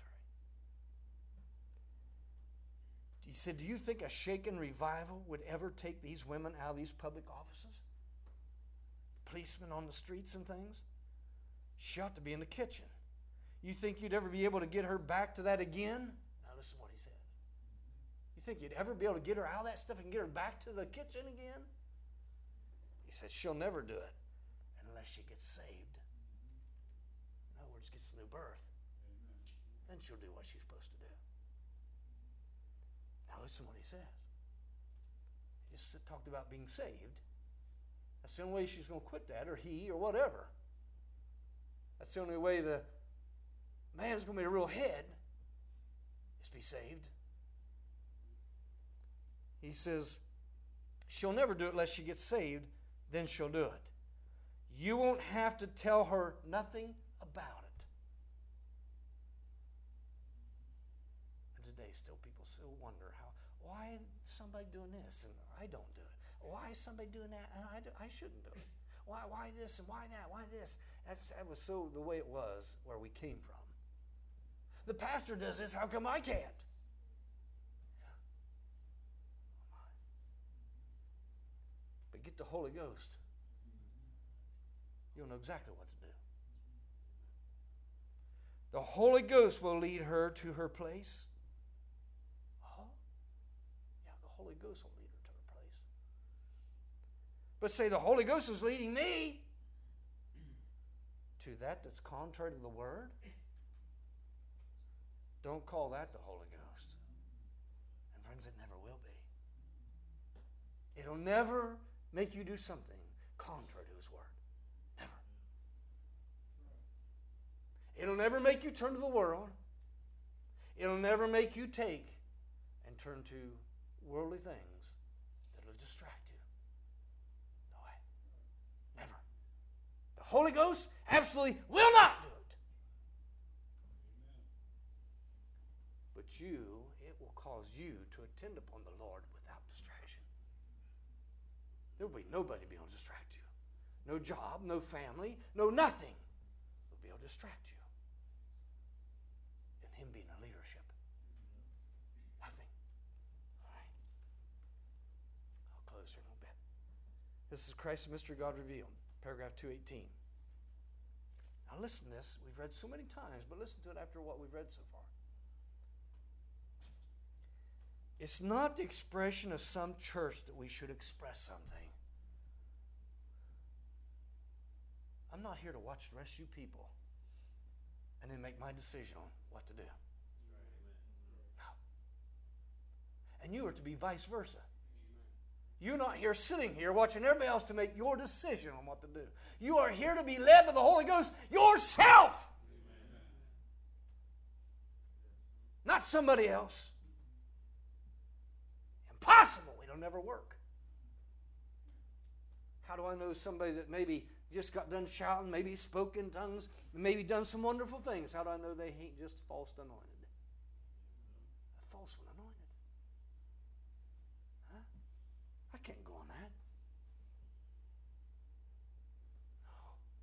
He said, do you think a shaken revival would ever take these women out of these public offices? Policemen on the streets and things? She ought to be in the kitchen. You think you'd ever be able to get her back to that again? Now listen to what he said. You think you'd ever be able to get her out of that stuff and get her back to the kitchen again? He said, she'll never do it unless she gets saved. In other words, gets a new birth. Amen. Then she'll do what she's supposed to do. Now listen to what he says. He just talked about being saved. That's the only way she's going to quit that, or he, or whatever. That's the only way the man's going to be a real head, is to be saved. He says, she'll never do it unless she gets saved, then she'll do it. You won't have to tell her nothing about it. And today still people still wonder why is somebody doing this and I don't do it? Why is somebody doing that and I shouldn't do it? Why this and why that? Why this? That was so the way it was where we came from. The pastor does this, how come I can't? Yeah. Oh my. But get the Holy Ghost. You'll know exactly what to do. The Holy Ghost will lead her to her place. Oh? Yeah, the Holy Ghost will lead her to her place. But say, the Holy Ghost is leading me to that's contrary to the Word. Don't call that the Holy Ghost. And friends, it never will be. It'll never make you do something contrary to His Word. Never. It'll never make you turn to the world. It'll never make you take and turn to worldly things that will distract you. No way. Never. The Holy Ghost absolutely will not do it. But it will cause you to attend upon the Lord without distraction. There will be nobody be able to distract you. No job, no family, no nothing will be able to distract you. And Him being in leadership. Nothing. All right. I'll close here in a little bit. This is Christ the Mystery God Revealed, paragraph 218. Now listen to this. We've read so many times, but listen to it after what we've read so far. It's not the expression of some church that we should express something. I'm not here to watch the rest of you people and then make my decision on what to do. No. And you are to be vice versa. You're not here sitting here watching everybody else to make your decision on what to do. You are here to be led by the Holy Ghost yourself. Not somebody else. Impossible. It'll never work. How do I know somebody that maybe just got done shouting, maybe spoke in tongues, maybe done some wonderful things? How do I know they ain't just false anointed? A false one anointed. Huh? I can't go on that. No.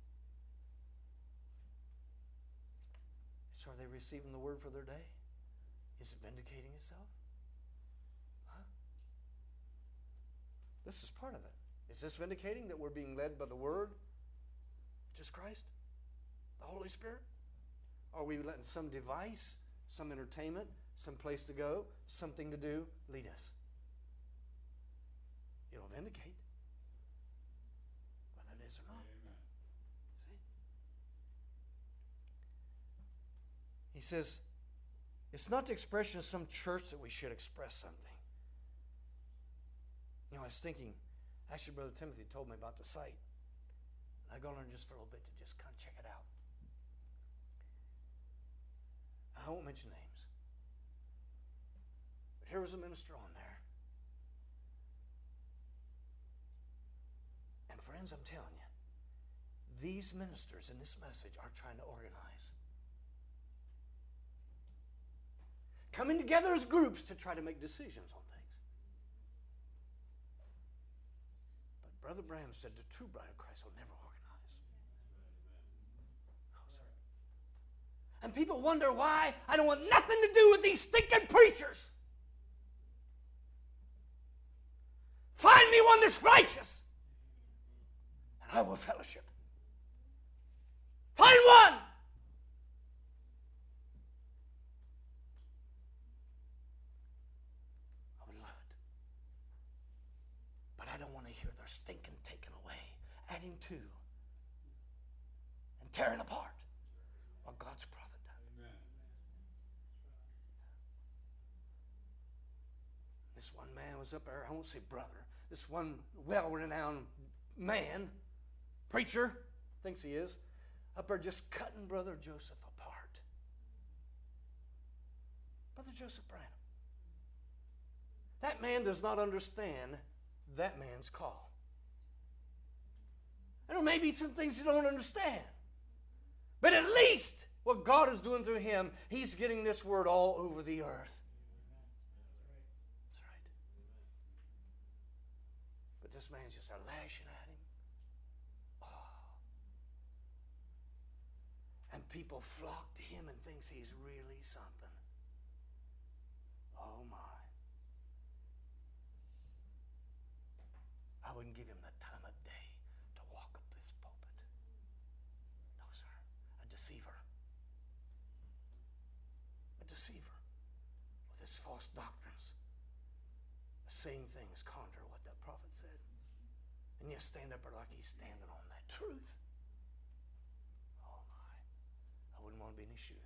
So are they receiving the word for their day? Is it vindicating itself? Huh? This is part of it. Is this vindicating that we're being led by the Word, which is Christ, the Holy Spirit? Or are we letting some device, some entertainment, some place to go, something to do, lead us? It'll vindicate whether it is or not. Amen. See? He says, it's not the expression of some church that we should express something. You know, I was thinking, actually, Brother Timothy told me about the site. I'm going to learn just for a little bit to just kind of check it out. I won't mention names. But here was a minister on there. And friends, I'm telling you, these ministers in this message are trying to organize. Coming together as groups to try to make decisions on things. Brother Branham said the true bride of Christ will never organize. No, sir. And people wonder why I don't want nothing to do with these stinking preachers. Find me one that's righteous, and I will fellowship. Find one. I don't want to hear their stinking taken away, adding to, and tearing apart what God's prophet done. Amen. This one man was up there, I won't say brother, this one well-renowned man, preacher, thinks he is, up there just cutting Brother Joseph apart. Brother Joseph Branham. That man does not understand that man's call. And there may be some things you don't understand. But at least what God is doing through him, he's getting this word all over the earth. That's right. But this man's just lashing at him. Oh. And people flock to him and thinks he's really something. Oh my. I wouldn't give him the time of day to walk up this pulpit. No, sir. A deceiver. A deceiver with his false doctrines. Saying things contrary to what that prophet said. And yet stand up there like he's standing on that truth. Oh my. I wouldn't want to be in his shoes.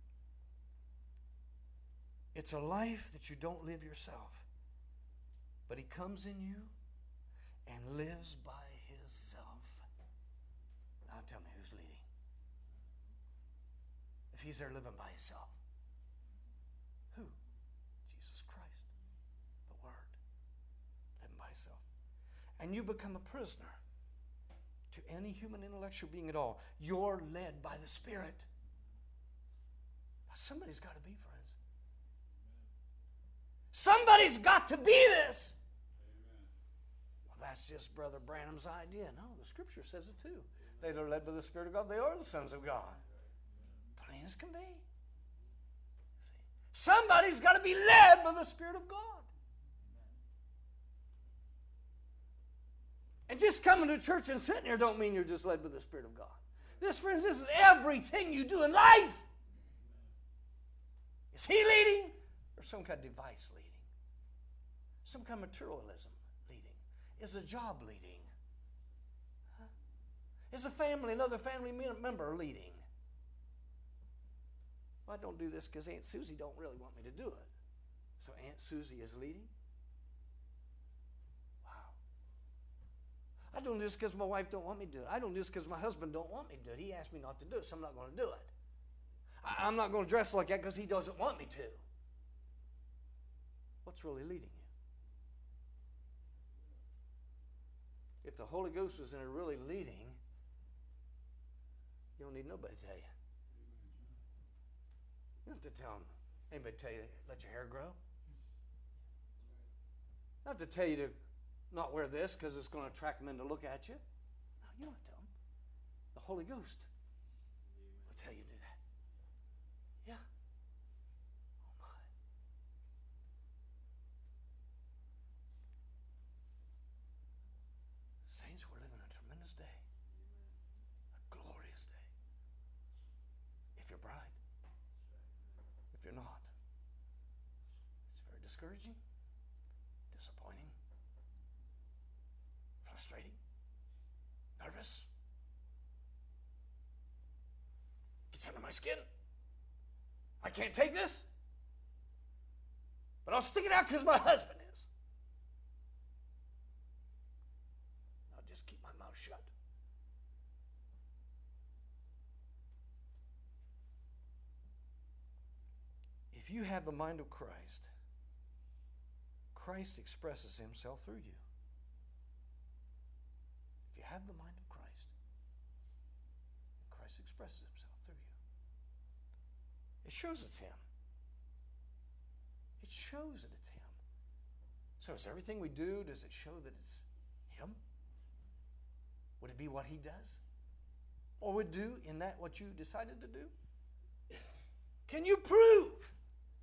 It's a life that you don't live yourself, But He comes in you and lives by Himself. Now tell me, who's leading? If He's there living by Himself, who? Jesus Christ, the Word, living by Himself. And you become a prisoner to any human intellectual being at all. You're led by the Spirit. Now, somebody's got to be, friends. Somebody's got to be this. Amen. Well, that's just Brother Branham's idea. No, the Scripture says it too. They that are led by the Spirit of God, they are the sons of God. Plain as can be. See? Somebody's got to be led by the Spirit of God. And just coming to church and sitting here don't mean you're just led by the Spirit of God. This, friends, this is everything you do in life. Is He leading? Or some kind of device leading? Some kind of materialism leading? Is a job leading? Huh? Is another family member leading? Well, I don't do this because Aunt Susie don't really want me to do it. So Aunt Susie is leading? I don't do this because my wife don't want me to do it. I don't do this because my husband don't want me to do it. He asked me not to do it, so I'm not going to do it. I'm not going to dress like that because he doesn't want me to. What's really leading you? If the Holy Ghost was in there really leading, you don't need nobody to tell you. You don't have to tell them. Anybody tell you, let your hair grow? Not to tell you to not wear this because it's going to attract men to look at you. No, you don't tell them. The Holy Ghost will tell you to do that. Yeah. Oh my. Saints, we're living a tremendous day. A glorious day. If you're bride. If you're not. It's very discouraging. Disappointing. Frustrating, nervous, gets under my skin. I can't take this, but I'll stick it out because my husband is. I'll just keep my mouth shut. If you have the mind of Christ, Christ expresses Himself through you. If you have the mind of Christ, Christ expresses Himself through you. It shows it's Him. It shows that it's Him. So is everything we do, does it show that it's Him? Would it be what He does? Or would do in that what you decided to do? Can you prove?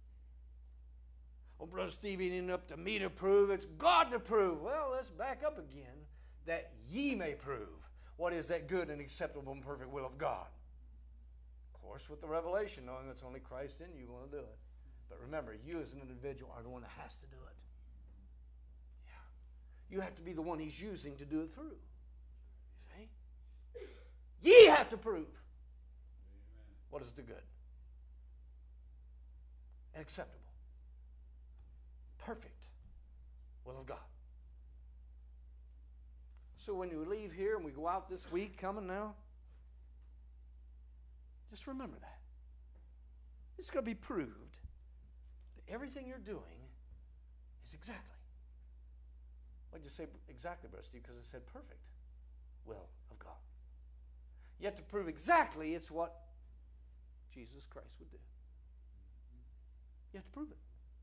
Oh, Brother Steve, it ain't up to me to prove. It's God to prove. Well, let's back up again. That ye may prove what is that good and acceptable and perfect will of God. Of course, with the revelation, knowing it's only Christ in you going to do it. But remember, you as an individual are the one that has to do it. Yeah. You have to be the one He's using to do it through. You see? Ye have to prove. Amen. What is the good and acceptable, perfect will of God. So when you leave here and we go out this week coming now, just remember that. It's going to be proved that everything you're doing is exactly. Why'd you say exactly, Brother Steve? Because it said perfect will of God. You have to prove exactly it's what Jesus Christ would do. You have to prove it.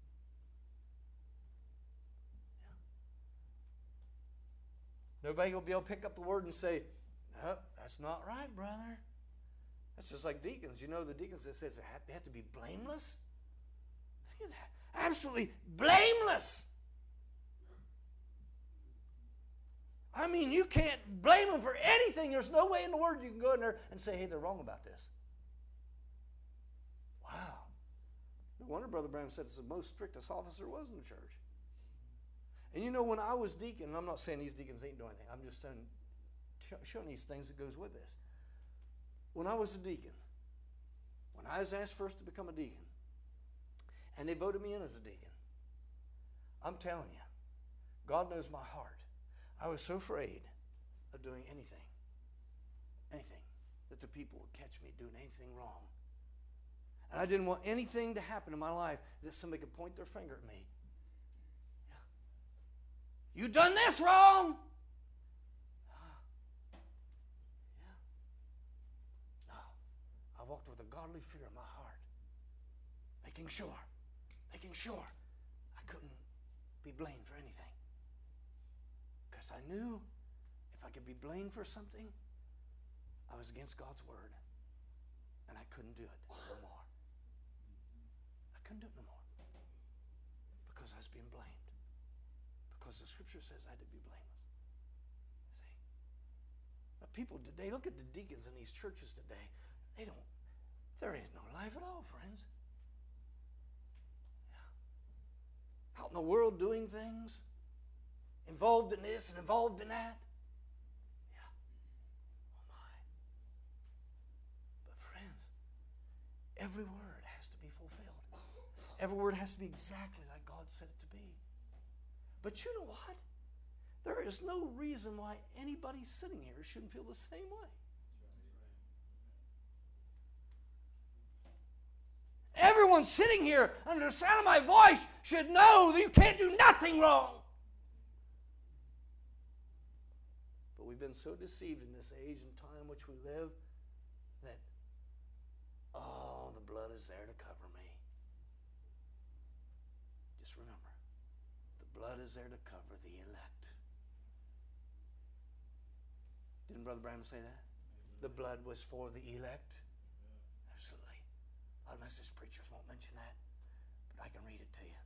Nobody will be able to pick up the word and say, no, that's not right, brother. That's just like deacons. You know the deacons that says they have to be blameless? Think of that. Absolutely blameless. I mean, you can't blame them for anything. There's no way in the world you can go in there and say, hey, they're wrong about this. Wow. No wonder Brother Branham said it's the most strictest officer was in the church. And you know, when I was deacon, and I'm not saying these deacons ain't doing anything, I'm just saying, showing these things that goes with this. When I was a deacon, when I was asked first to become a deacon, and they voted me in as a deacon, I'm telling you, God knows my heart. I was so afraid of doing anything, that the people would catch me doing anything wrong. And I didn't want anything to happen in my life that somebody could point their finger at me. Yeah. You done this wrong! Yeah. No. I walked with a godly fear in my heart, making sure I couldn't be blamed for anything. Because I knew if I could be blamed for something, I was against God's word. And I couldn't do it no more. I couldn't do it no more. Because I was being blamed. Because the scripture says I had to be blameless. See? Now people today, look at the deacons in these churches today. There is no life at all, friends. Yeah. Out in the world doing things. Involved in this and involved in that. Yeah. Oh my. But friends, every word has to be fulfilled. Every word has to be exactly like God said it to be. But you know what? There is no reason why anybody sitting here shouldn't feel the same way. Everyone sitting here under the sound of my voice should know that you can't do nothing wrong. But we've been so deceived in this age and time in which we live that, oh, the blood is there to cover me. Just remember, the blood is there to cover the elect. Didn't Brother Branham say that? The blood was for the elect. Absolutely. A lot of Methodist preachers won't mention that, but I can read it to you.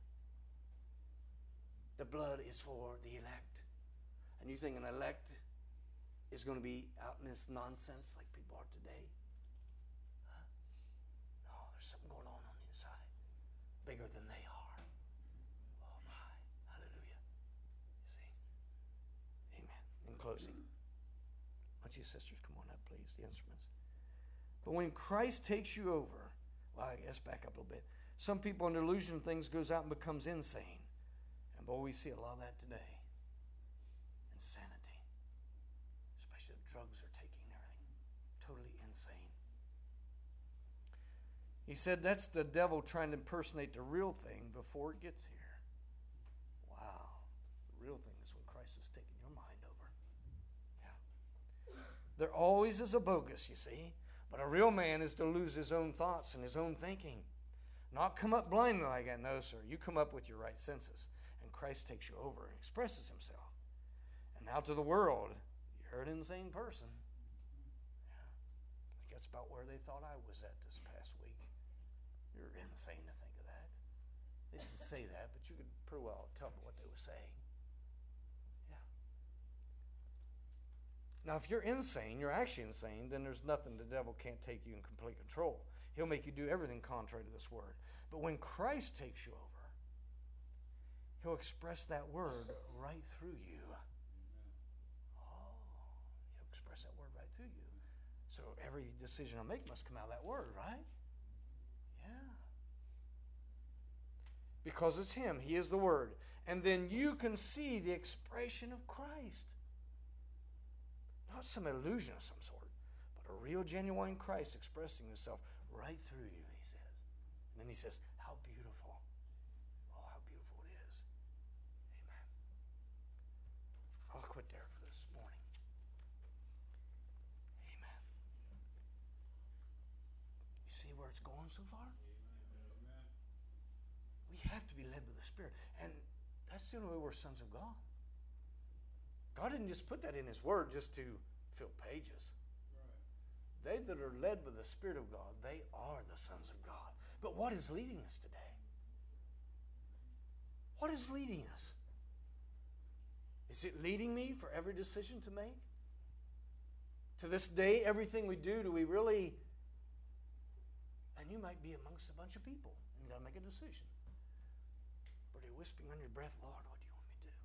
The blood is for the elect. And you think an elect is going to be out in this nonsense like people are today? Huh? No, there's something going on the inside. Bigger than they are. Oh my. Hallelujah. You see? Amen. In closing, why don't you sisters come on up, please, the instruments. But when Christ takes you over, well, I guess back up a little bit. Some people in delusion of things goes out and becomes insane. And boy, we see a lot of that today. Insanity. Especially if drugs are taking everything. Totally insane. He said that's the devil trying to impersonate the real thing before it gets here. Wow. The real thing is when Christ is taking your mind over. Yeah. There always is a bogus, you see. But a real man is to lose his own thoughts and his own thinking. Not come up blindly like that. No, sir. You come up with your right senses. And Christ takes you over and expresses himself. And now to the world, you're an insane person. Yeah. I think that's about where they thought I was at this past week. You're insane to think of that. They didn't say that, but you could pretty well tell what they were saying. Yeah. Now, if you're insane, you're actually insane, then there's nothing the devil can't take you in complete control. He'll make you do everything contrary to this word. But when Christ takes you over, he'll express that word right through you. Oh, he'll express that word right through you. So every decision I make must come out of that word, right? Yeah. Because it's him. He is the word. And then you can see the expression of Christ. Not some illusion of some sort, but a real, genuine Christ expressing himself right through you, he says. And then he says, how beautiful. Oh, how beautiful it is. Amen. I'll quit there for this morning. Amen. You see where it's going so far? Amen. We have to be led by the Spirit. And that's the only way we're sons of God. God didn't just put that in his word just to fill pages. Right. They that are led by the Spirit of God, they are the sons of God. But what is leading us today? What is leading us? Is it leading me for every decision to make? To this day, everything we do we really... And you might be amongst a bunch of people, and you've got to make a decision. But you're whispering under your breath, Lord, what do you want me to do?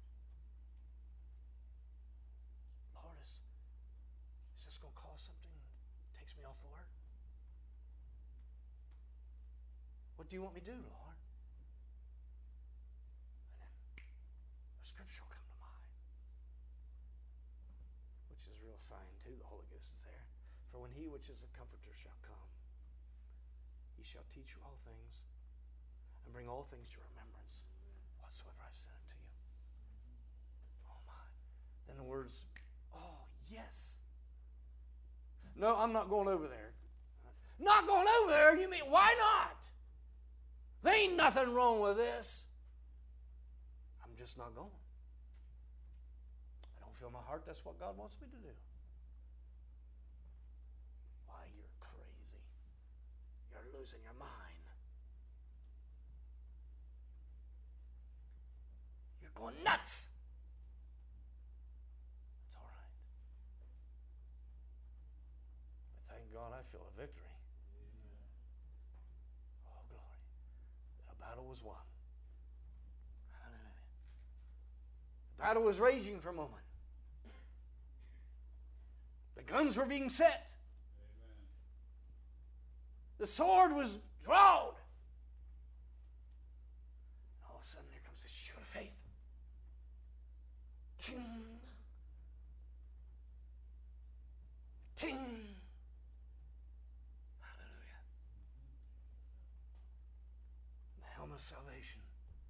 Lord, is this going to cause something that takes me off the word? What do you want me to do, Lord? And then the scripture little sign too. The Holy Ghost is there. For when he which is the Comforter shall come, he shall teach you all things and bring all things to remembrance whatsoever I've said unto you. Oh my. Then the words, oh yes. No, I'm not going over there. Not going over there? You mean, why not? There ain't nothing wrong with this. I'm just not going. I don't feel in my heart that's what God wants me to do. Why, you're crazy. You're losing your mind. You're going nuts. It's all right. But thank God I feel a victory. Oh, glory. The battle was won. Hallelujah. The battle was raging for a moment. The guns were being set. Amen. The sword was drawn. All of a sudden, there comes this shield of faith. Ting. Ting. Hallelujah. The helmet of salvation.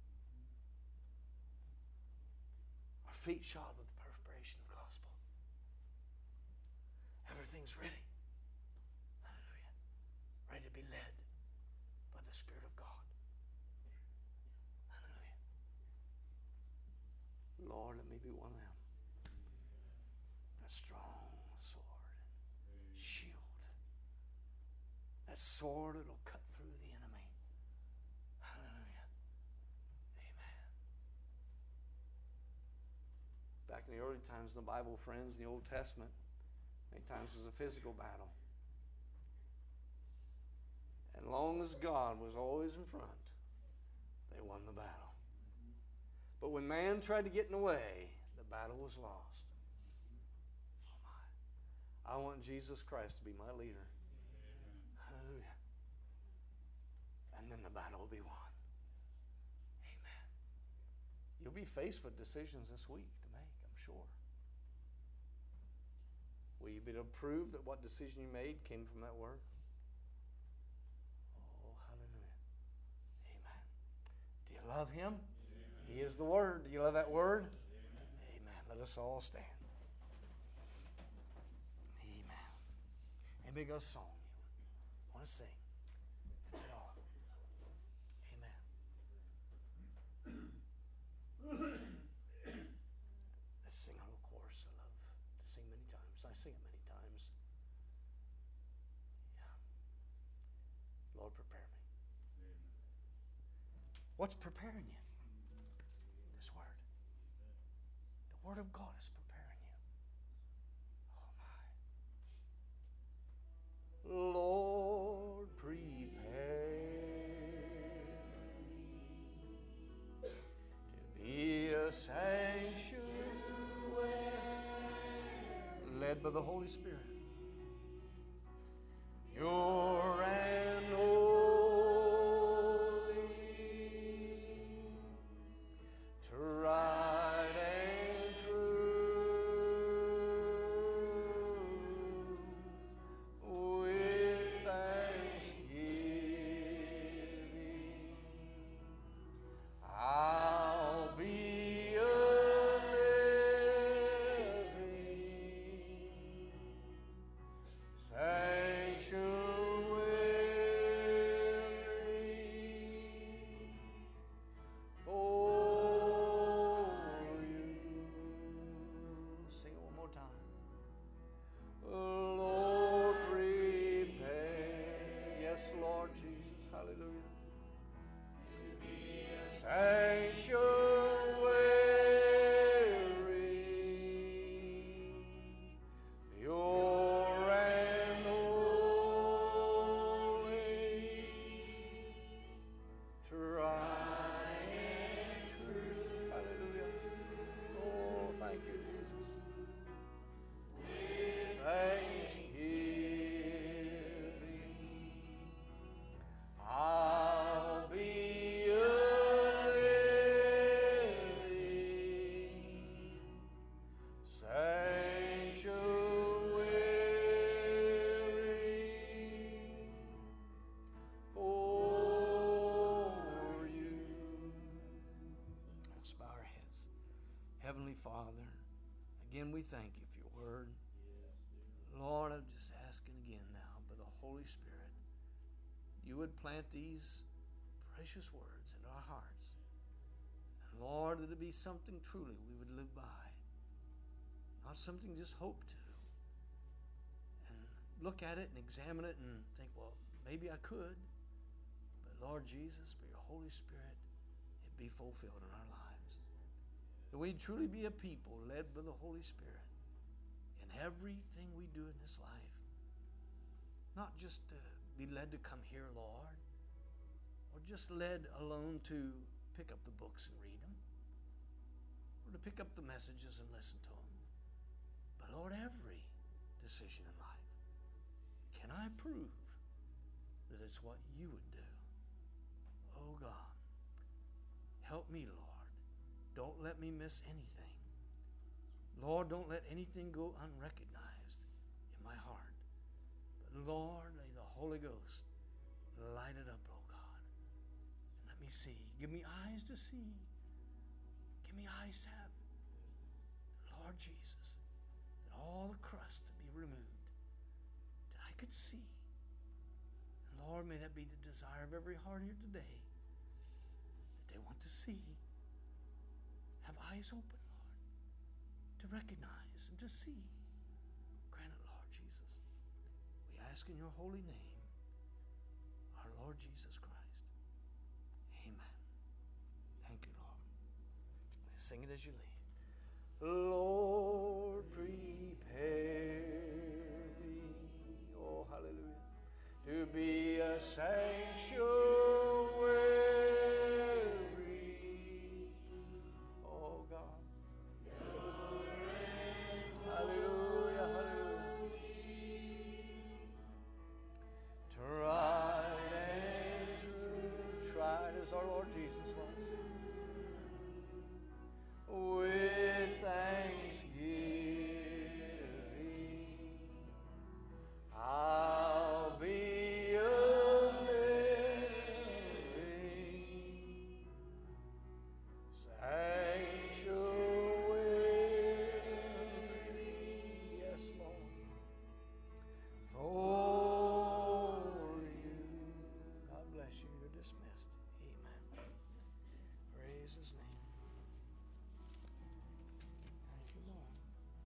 Our feet shod with the perspiration of the gospel. Everything's ready. Hallelujah. Ready to be led by the Spirit of God. Hallelujah. Lord, let me be one of them. That strong sword and shield. That sword that'll cut through the enemy. Hallelujah. Amen. Back in the early times in the Bible, friends, in the Old Testament, many times it was a physical battle. And long as God was always in front, they won the battle. But when man tried to get in the way, the battle was lost. Oh my. I want Jesus Christ to be my leader. Hallelujah. And then the battle will be won. Amen. You'll be faced with decisions this week to make, I'm sure. Will you be able to prove that what decision you made came from that word? Oh, hallelujah. Amen. Do you love him? Amen. He is the word. Do you love that word? Amen. Amen. Let us all stand. Amen. Anybody got a song you want to sing? At all. Amen. Let's sing a little chorus. I love to sing many times. I sing it many times. Yeah. Lord, prepare me. Amen. What's preparing you? This word. The word of God is preparing you. Oh my. Lord, prepare me to be a sanctuary, led by the Holy Spirit, pure and holy, tried and true, with thanksgiving, I'll be a living sanctuary Heavenly Father, again we thank you for your word. Lord, I'm just asking again now by the Holy Spirit, you would plant these precious words in our hearts. And Lord, that it be something truly we would live by, not something just hope to. And look at it and examine it and think, well, maybe I could. But Lord Jesus, by your Holy Spirit, it be fulfilled in our lives. That we truly be a people led by the Holy Spirit in everything we do in this life. Not just to be led to come here, Lord, or just led alone to pick up the books and read them, or to pick up the messages and listen to them. But Lord, every decision in life, can I prove that it's what you would do? Oh God, help me, Lord. Don't let me miss anything. Lord, don't let anything go unrecognized in my heart. But Lord, may the Holy Ghost light it up, oh God. And let me see. Give me eyes to see. Give me eyes to have. Lord Jesus, that all the crust to be removed, that I could see. And Lord, may that be the desire of every heart here today, that they want to see. Have eyes open, Lord, to recognize and to see. Grant it, Lord Jesus. We ask in your holy name, our Lord Jesus Christ. Amen. Thank you, Lord. Sing it as you leave. Lord, prepare me, oh hallelujah, to be a sanctuary. Oh God. Hallelujah, hallelujah. Tried and true, tried as our Lord Jesus was.